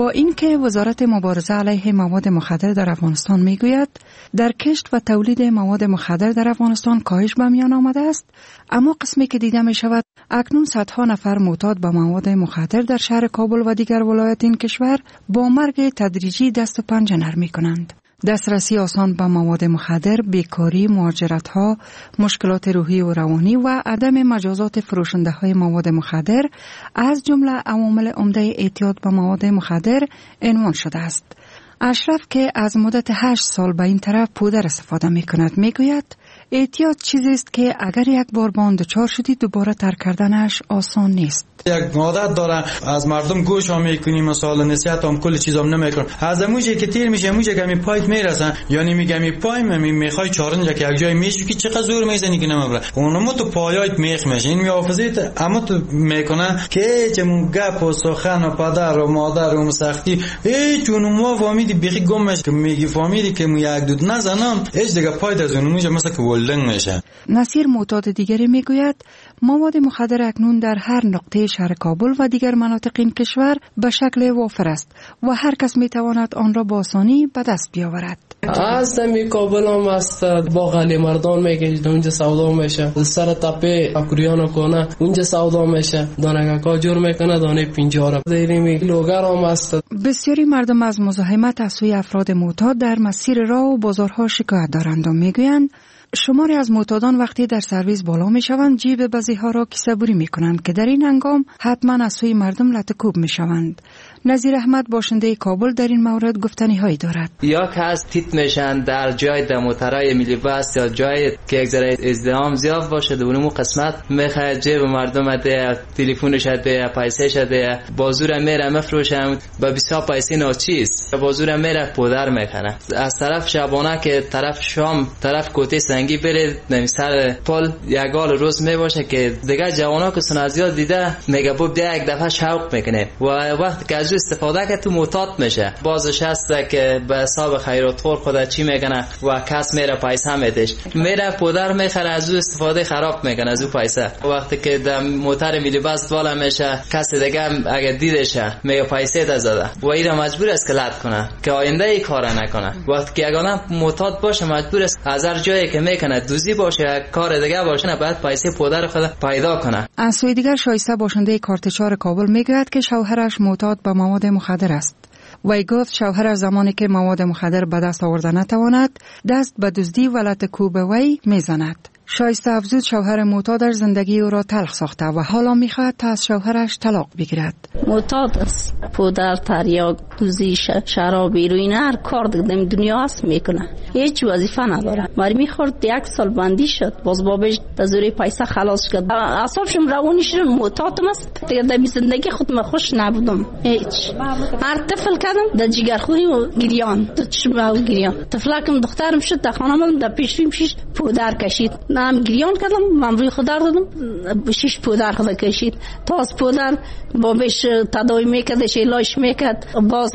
با اینکه وزارت مبارزه علیه مواد مخدر در افغانستان میگوید در کشت و تولید مواد مخدر در افغانستان کاهش به میان آمده است، اما قسمی که دیده می شود اکنون صدها نفر معتاد به مواد مخدر در شهر کابل و دیگر ولایات این کشور با مرگ تدریجی دست و پنجه نرم می کنند. دسترسی آسان به مواد مخدر، بیکاری، مهاجرت‌ها، مشکلات روحی و روانی و عدم مجازات فروشنده‌های مواد مخدر از جمله عوامل عمده اعتیاد به مواد مخدر عنوان شده است. اشرف که از مدت 8 سال به این طرف پودر استفاده می‌کند میگوید اعتیاد چیزی است که اگر یک بار به آن دچار شدی دوباره ترک کردنش آسان نیست. یک عادت داره از مردم گوش هم میکنی، مثلا نصیحت هم کل چیزام نمیکنن، از اموجه که تیر میشه اموجه که می پایت میرسن، یعنی میگم می پای میخوای چارنجا که یک جای میشی که چقدر زور میزنی که نمیبره اونم تو پایات میخ میشه، این میافزیت اما تو میکنه که چمون گپ و سخن و پدر و مادر و مسختی هیچ اونم فهمیدی بخی گم میشه که میگی فهمیدی که مو یک دود نزنم هیچ دیگه پایت از اونم مثلا که ولنگ میشه. نصیر معتاد دیگری میگوید مواد مخدر اکنون در هر نقطه شهر کابل و دیگر مناطق این کشور به شکل وافر است و هر کس میتواند آن را با آسانی به دست بیاورد. از دمی کابل هم است با غلی مردان میگه اونجا سودا میشه، سر تپه اکوریان کنه اونجا سودا میشه، دانه کا جور میکنه دانه 50 دیرمی لوگر هم است. بسیاری مردم از مزاحمت از سوی افراد معتاد در مسیر راه و بازارها شکایت دارند و میگویند شماری از معتادان وقتی در سرویس بالا می شوند جیب بعضی‌ها را کیسه‌بری می کنند که در این هنگام حتما از سوی مردم لطکوب می شوند. نظیر احمد باشنده کابل در این مورد گفتنی هایی دارد. یا که از تیت میشن در جای دموترای ملی بس یا جای که یک ذره ازدحام زیاد باشه دونمو قسمت میخواد جیب مردم ده تلفنش ده پیسه‌ش ده بازور میره مفروشم با 20 پیسه ناچیز بازور میره پودر میکنه. از طرف شبانه که طرف شام طرف کوته سنگی بره نمیسر پل یگال روز میباشه که دیگه جوانا که سن زیاد دیده میگه بود یک دفعه شوق میکنه و وقتی که از استفاده که تو معتاد میشه بازش هست که به حساب خیرات خور خدا چی میکنه و کس میره پیسه میدهش میره پودر میخره از او استفاده خراب میکنه از او پیسه. وقتی که در موتر میلی بس والا میشه کسی دیگه اگه دیدشه میگه پیسه تا زده و اینا مجبور است که لط کنه که آینده ای کار نکنه. وقتی که اگه معتاد باشه مجبور است از هر جایی که میکنه دوزی باشه کار دیگه باشه بعد پیسه پودر خود پیدا کنه. از سوی دیگر شایسته باشنده کارتچار کابل میگوید که شوهرش معتاد به مواد مخدر است. وی گفت شوهر زمانی که مواد مخدر به دست آورده نتواند دست به دزدی و لطکوب وی میزند. شایسته افزود شوهر معتادش زندگی او را تلخ ساخته و حالا میخواهد تا از شوهرش طلاق بگیرد. معتاد است، پودر، تریاک، دوزی، شراب، هیروئین هر کار دیگه دنیا هست میکنه، هیچ وظیفه نداره. مری میخورد 1 سال بندی شد، باز بابش تزوری پیسه خلاص کرد، اعصابشم روانیش معتاد است دیگه. در زندگی خودم خوش نبودم هیچ. هر طفل کردم در جگرخوری و گریان تو چشم و گریان. طفلکم دخترم شد در خانه‌ام در پیشیم شیش پودر کشید، نام گریان کردم، من روی خودر دادم 6 پودر خود کشید تا از پودر بابش تداوی میکرد شیلاش میکرد باز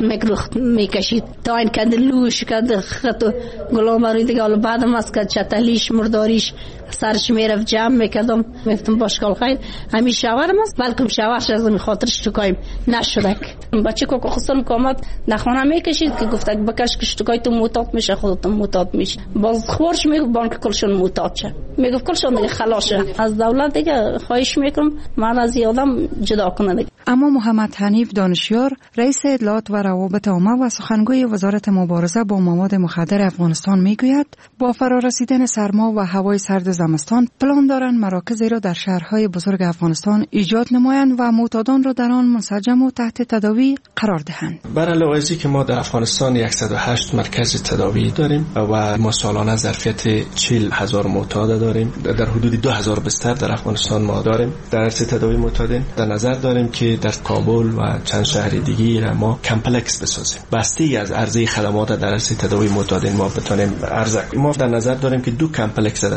میکشید تا این کد لوش کد خط گلام روی دیگه. حالا بعدم از کد چتلیش مرداریش سرش میرفت جمع میکردم میفتم باشکال خیر همین شوهرم است بلکم شوهرش از این خاطرش تکایم نشدک. بچه که خواستم کامت نخونه میکشید که گفت بکش که شتکای تو معتاد میشه خودت معتاد میشه. باز خورش میگفت بانک کلشون معتاد شه میگفت کلشون دیگه خلاصه. از دولت دیگه خواهش میکنم من از آدم جدا کنه دیگه. اما محمد حنیف دانشیار رئیس اطلاعات و روابط عامه و سخنگوی وزارت مبارزه با مواد مخدر افغانستان میگوید با فرارسیدن سرما و هوای سرد زمستان پلان دارند مراکزی را در شهرهای بزرگ افغانستان ایجاد نمایند و معتادان را در آن منسجم و تحت تداوی قرار دهند. بر علاوه از که ما در افغانستان 108 مرکز تداوی داریم و ما سالانه ظرفیت 40,000 معتاد داریم، در حدود 2000 بستر در افغانستان ما داریم در عرصه تداوی معتادین. در نظر داریم که در کابل و چند شهر دیگه ما کمپلکس بسازیم، بسته از عرضه خدمات در عرصه تداوی معتادین ما بتونیم عرضه کنیم. ما در نظر داریم که 2 کمپلکس در کابل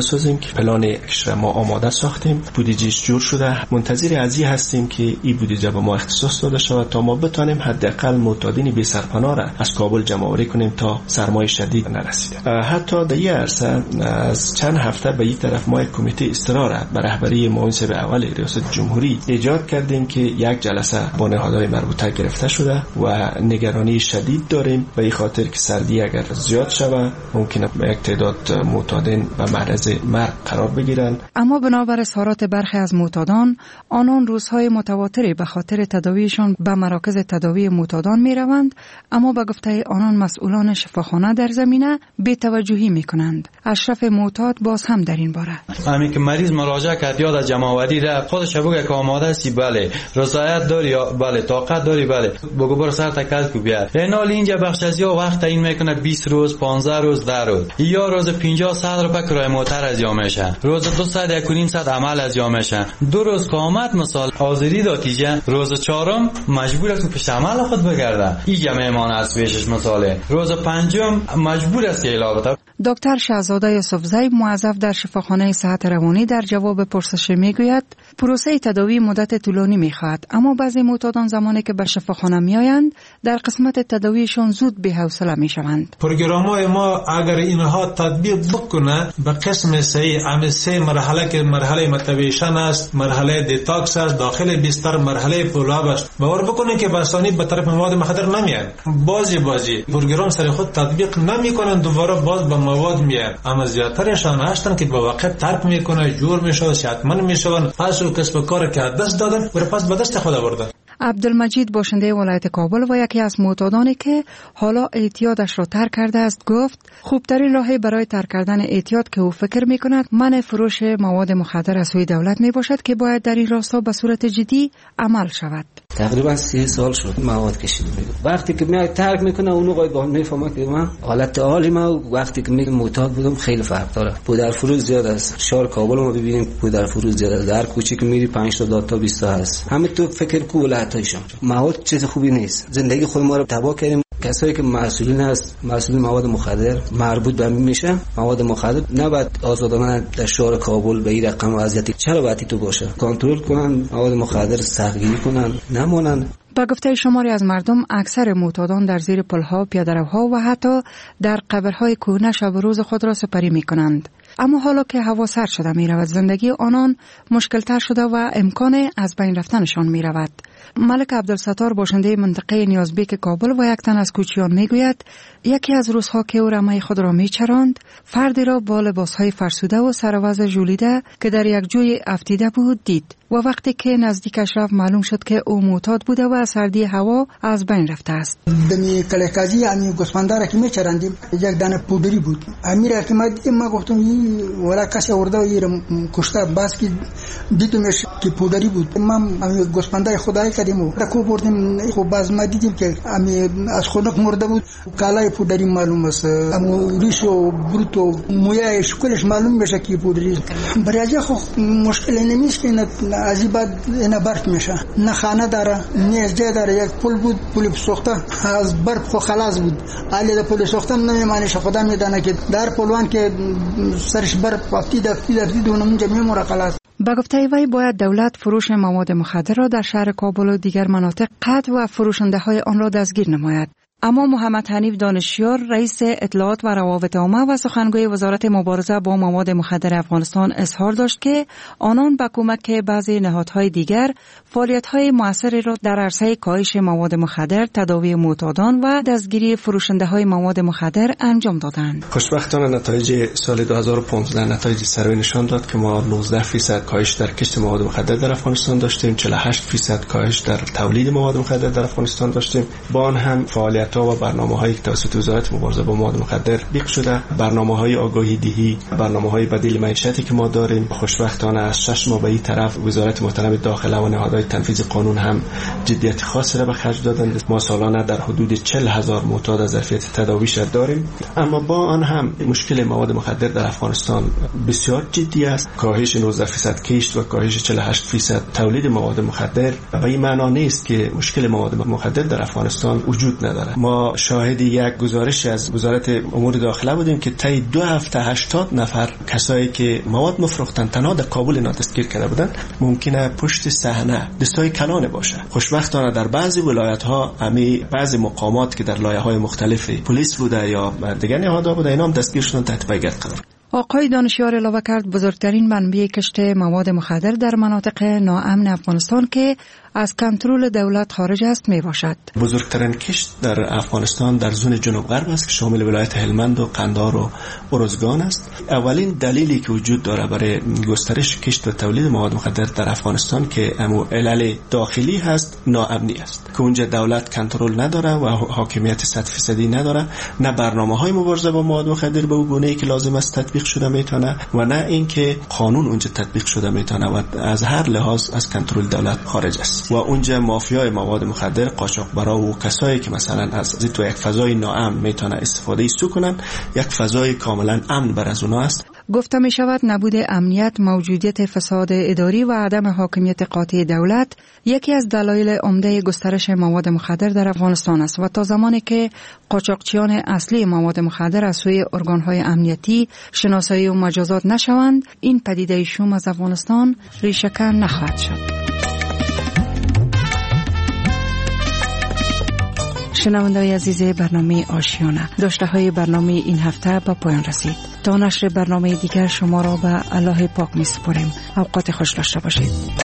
بسازیم که پلان کشور ما آماده ساختیم، بودجهش جور شده، منتظر ازی هستیم که این بودجه به ما اختصاص داده شود تا ما بتونیم حداقل معتادین بی سرپناه را از کابل جمع آوری کنیم تا سرمای شدید نرسیده. حتی در این عرصه از چند هفته به این طرف ما یک کمیته استرار به رهبری معاون صاحب اول ریاست جمهوری ایجاد کردیم که یک جلسه با نهادهای مربوطه گرفته شده و نگرانی شدید داریم به این خاطر که سردی اگر زیاد شود ممکنه یک تعداد معتادین به معرض مرگ قرار بگیرن. اما بنابر اظهارات برخی از معتادان، آنان روزهای متواتری به خاطر تداویشان به مراکز تداوی معتادان می روند، اما به گفته آنان مسئولان شفاخانه در زمینه بی‌توجهی می کنند. اشرف معتاد باز هم در این باره: همین که مریض مراجعه کرد یا در جمع‌آوری رفت، خودش بگه که آماده هستی، بله، رضایت داری، بله، طاقت داری، بله، بگو برو سر تکل کو بیار. این حال اینجا بخش از یا وقت این میکنه 20 روز، 15 روز، 10 روز، یا روز 50 100 روپیه کرایه موتر از یا میشه، روز 2 ساعت 1.5 ساعت عمل از یا میشه، 2 روز قامت مثال حاضری داتیجه، روز 4م مجبور است پیش عمل خود بگرده، اینجا میمانه از پیشش مثاله، روز 5م مجبور است علاوه. دکتر شهزاده یوسفزی موظف در شفاخانه صحت روانی در جواب پرسش میگوید پروسه تداوی مدت طولانی میخواهد، اما بعضی معتادان زمانی که به شفاخانه میآیند در قسمت تداویشان زود بی‌حوصله میشوند. پروگرام‌های ما اگر اینها تطبیق بکنه به قسم صحیح همه 3 مرحله که مرحله متویشن است، مرحله دیتاکس است، داخل بستر مرحله فولاب است، باور بکنید که بسانی به طرف مواد مخدر نمیاد. بازی پروگرام سر خود تطبیق نمیکنن، دوباره باز به مواد میاد، اما زیادترشان هستن که با وقت ترک میکنه، جور میشه، صحتمند میشون، پس کسب کار که دست دادن و پس به دست خود آوردن. عبدالمجید باشنده ولایت کابل و یکی از معتادانی که حالا اعتیادش را ترک کرده است گفت خوبترین راهی برای ترک کردن اعتیاد که او فکر میکند منع فروش مواد مخدر از سوی دولت میباشد که باید در این راستا به صورت جدی عمل شود. تقریبا 30 سال شد مواد کشیده میگم. وقتی که میاد ترک میکنه اونو قاید با میفهمه که من حالت حالی ما وقتی که میگم معتاد بودم خیلی فرق داره. پودر فروش زیاد است. شهر کابل ما ببینیم پودر فروش زیاد است. در کوچه که میری 5 تا داتا 20 تا هست. همه تو فکر کو ولایتایشون. مواد چیز خوبی نیست. زندگی خود ما رو تباه کردیم. کسایی که مسئولین هست، مسئولین مواد مخدر مربوط به میشه، مواد مخدر نباید آزادانه در شهر کابل به این رقم وضعیتی چرا باید تو باشه؟ کنترل کنن، مواد مخدر سختگیری کنن، نمونن. با گفته شماری از مردم اکثر معتادان در زیر پلها، پیاده‌روها و حتی در قبرهای کهنه شب و روز خود را سپری می‌کنند. اما حالا که هوا سرد شده می‌رود، زندگی آنان مشکل‌تر شده و امکان از بین رفتنشان می‌رود. ملک عبدالستار باشنده منطقه نیازبیک کابل و یک تن از کوچیان میگوید یکی از روزها که او رمه خود را میچراند فردی را با لباسهای فرسوده و سروز ژولیده که در یک جوی افتیده بود دید و وقتی که نزدیکش رفت معلوم شد که او معتاد بوده و سردی هوا از بین رفته است. دمی کلکازی امی گوسفندا که میچراندیم یک دانه پودری بود. امیر که ما گفتم ولا کسی ورده و یه کشته باز که دیدمش که پودری بود. ما امی گوسفندا خدای کردیم و کو بردیم. خب باز ما دیدیم که امی از خنک مرده بود. کالای پودری معلوم است. اما ریش و بروت و مویای شکلش معلوم میشه که پودری. برای خب مشکل نمیشه که از این بعد اینا برف میشه. نه خانه داره نه جای داره. یک پل بود، پل سوخته از برف خو خلاص بود. علی د پل سوخته نمیمانه خدا میدانه که در پلوان که سرش برف افتید اونجا میمونه خلاص. با گفته وی باید دولت فروش مواد مخدر را در شهر کابل و دیگر مناطق قطع و فروشنده های آن را دستگیر نماید. اما محمد حنیف دانشیار رئیس اطلاعات و روابط عامه و سخنگوی وزارت مبارزه با مواد مخدر افغانستان اظهار داشت که آنان با کمک بعضی نهادهای دیگر فعالیت‌های موثری را در عرصه کاهش مواد مخدر، تداوی معتادان و دستگیری فروشنده‌های مواد مخدر انجام دادند. خوشبختانه نتایج سال 2015 نتایج سروی نشان داد که ما 19% کاهش در کشت مواد مخدر در افغانستان داشتیم، 48% کاهش در تولید مواد مخدر در افغانستان داشتیم. با آن هم فعالیت و برنامه‌هایی که توسط وزارت مبارزه با مواد مخدر بیق شده، برنامه‌های آگاهی دهی، برنامه‌های بدیل معیشتی که ما داریم. خوشبختانه از 6 ماه به این طرف وزارت محترم داخله و نهادهای تنفیذ قانون هم جدیت خاصی را به خرج دادند. ما سالانه در حدود 40,000 معتاد از ظرفیت تداویش داریم. اما با آن هم مشکل مواد مخدر در افغانستان بسیار جدی است. کاهش 19% کشت و کاهش 48% تولید مواد مخدر به این معنا نیست که مشکل مواد مخدر در افغانستان وجود نداره. ما شاهد یک گزارش از وزارت امور داخله بودیم که طی 2 هفته 80 نفر کسایی که مواد مفروختن تنها در کابل اینا دستگیر کرده بودن. ممکنه پشت صحنه دستای کلان باشه. خوشبختانه در بعضی ولایت‌ها بعضی مقامات که در لایه‌های مختلف پلیس بوده یا دیگر نهادها بوده اینا هم دستگیر شدن تحت پیگرد قرار. آقای دانشیار علاوه کرد بزرگترین منبع کشت مواد مخدر در مناطق ناامن افغانستان که از کنترل دولت خارج است می باشد. بزرگترین کشت در افغانستان در زون جنوب غرب است که شامل ولایت هلمند و قندهار و ارزگان است. اولین دلیلی که وجود داره برای گسترش کشت و تولید مواد مخدر در افغانستان که علل داخلی هست، ناامنی است که اونجا دولت کنترل نداره و حاکمیت 100% نداره، نه برنامه‌های مبارزه با مواد مخدر به گونه‌ای که لازم است تطبیق شده میتونه و نه اینکه قانون اونجا تطبیق شده میتونه و از هر لحاظ از کنترل دولت خارج است. و اونجا مافیای مواد مخدر، قاچاقبرا و کسایی که مثلا از تو یک فضای ناامن میتونه استفاده سو کنن، یک فضای کاملا امن بر از اونها است. گفته می شود نبود امنیت، موجودیت فساد اداری و عدم حاکمیت قاطع دولت یکی از دلایل عمده گسترش مواد مخدر در افغانستان است و تا زمانی که قاچاقچیان اصلی مواد مخدر از سوی ارگانهای امنیتی شناسایی و مجازات نشوند، این پدیده شوم از افغانستان ریشه‌کن نخواهد شد. شنونده‌های عزیز برنامه آشیانه، داشته های برنامه این هفته با پایان رسید. تا نشر برنامه دیگر شما را به الله پاک می سپاریم. اوقات خوش داشته باشید.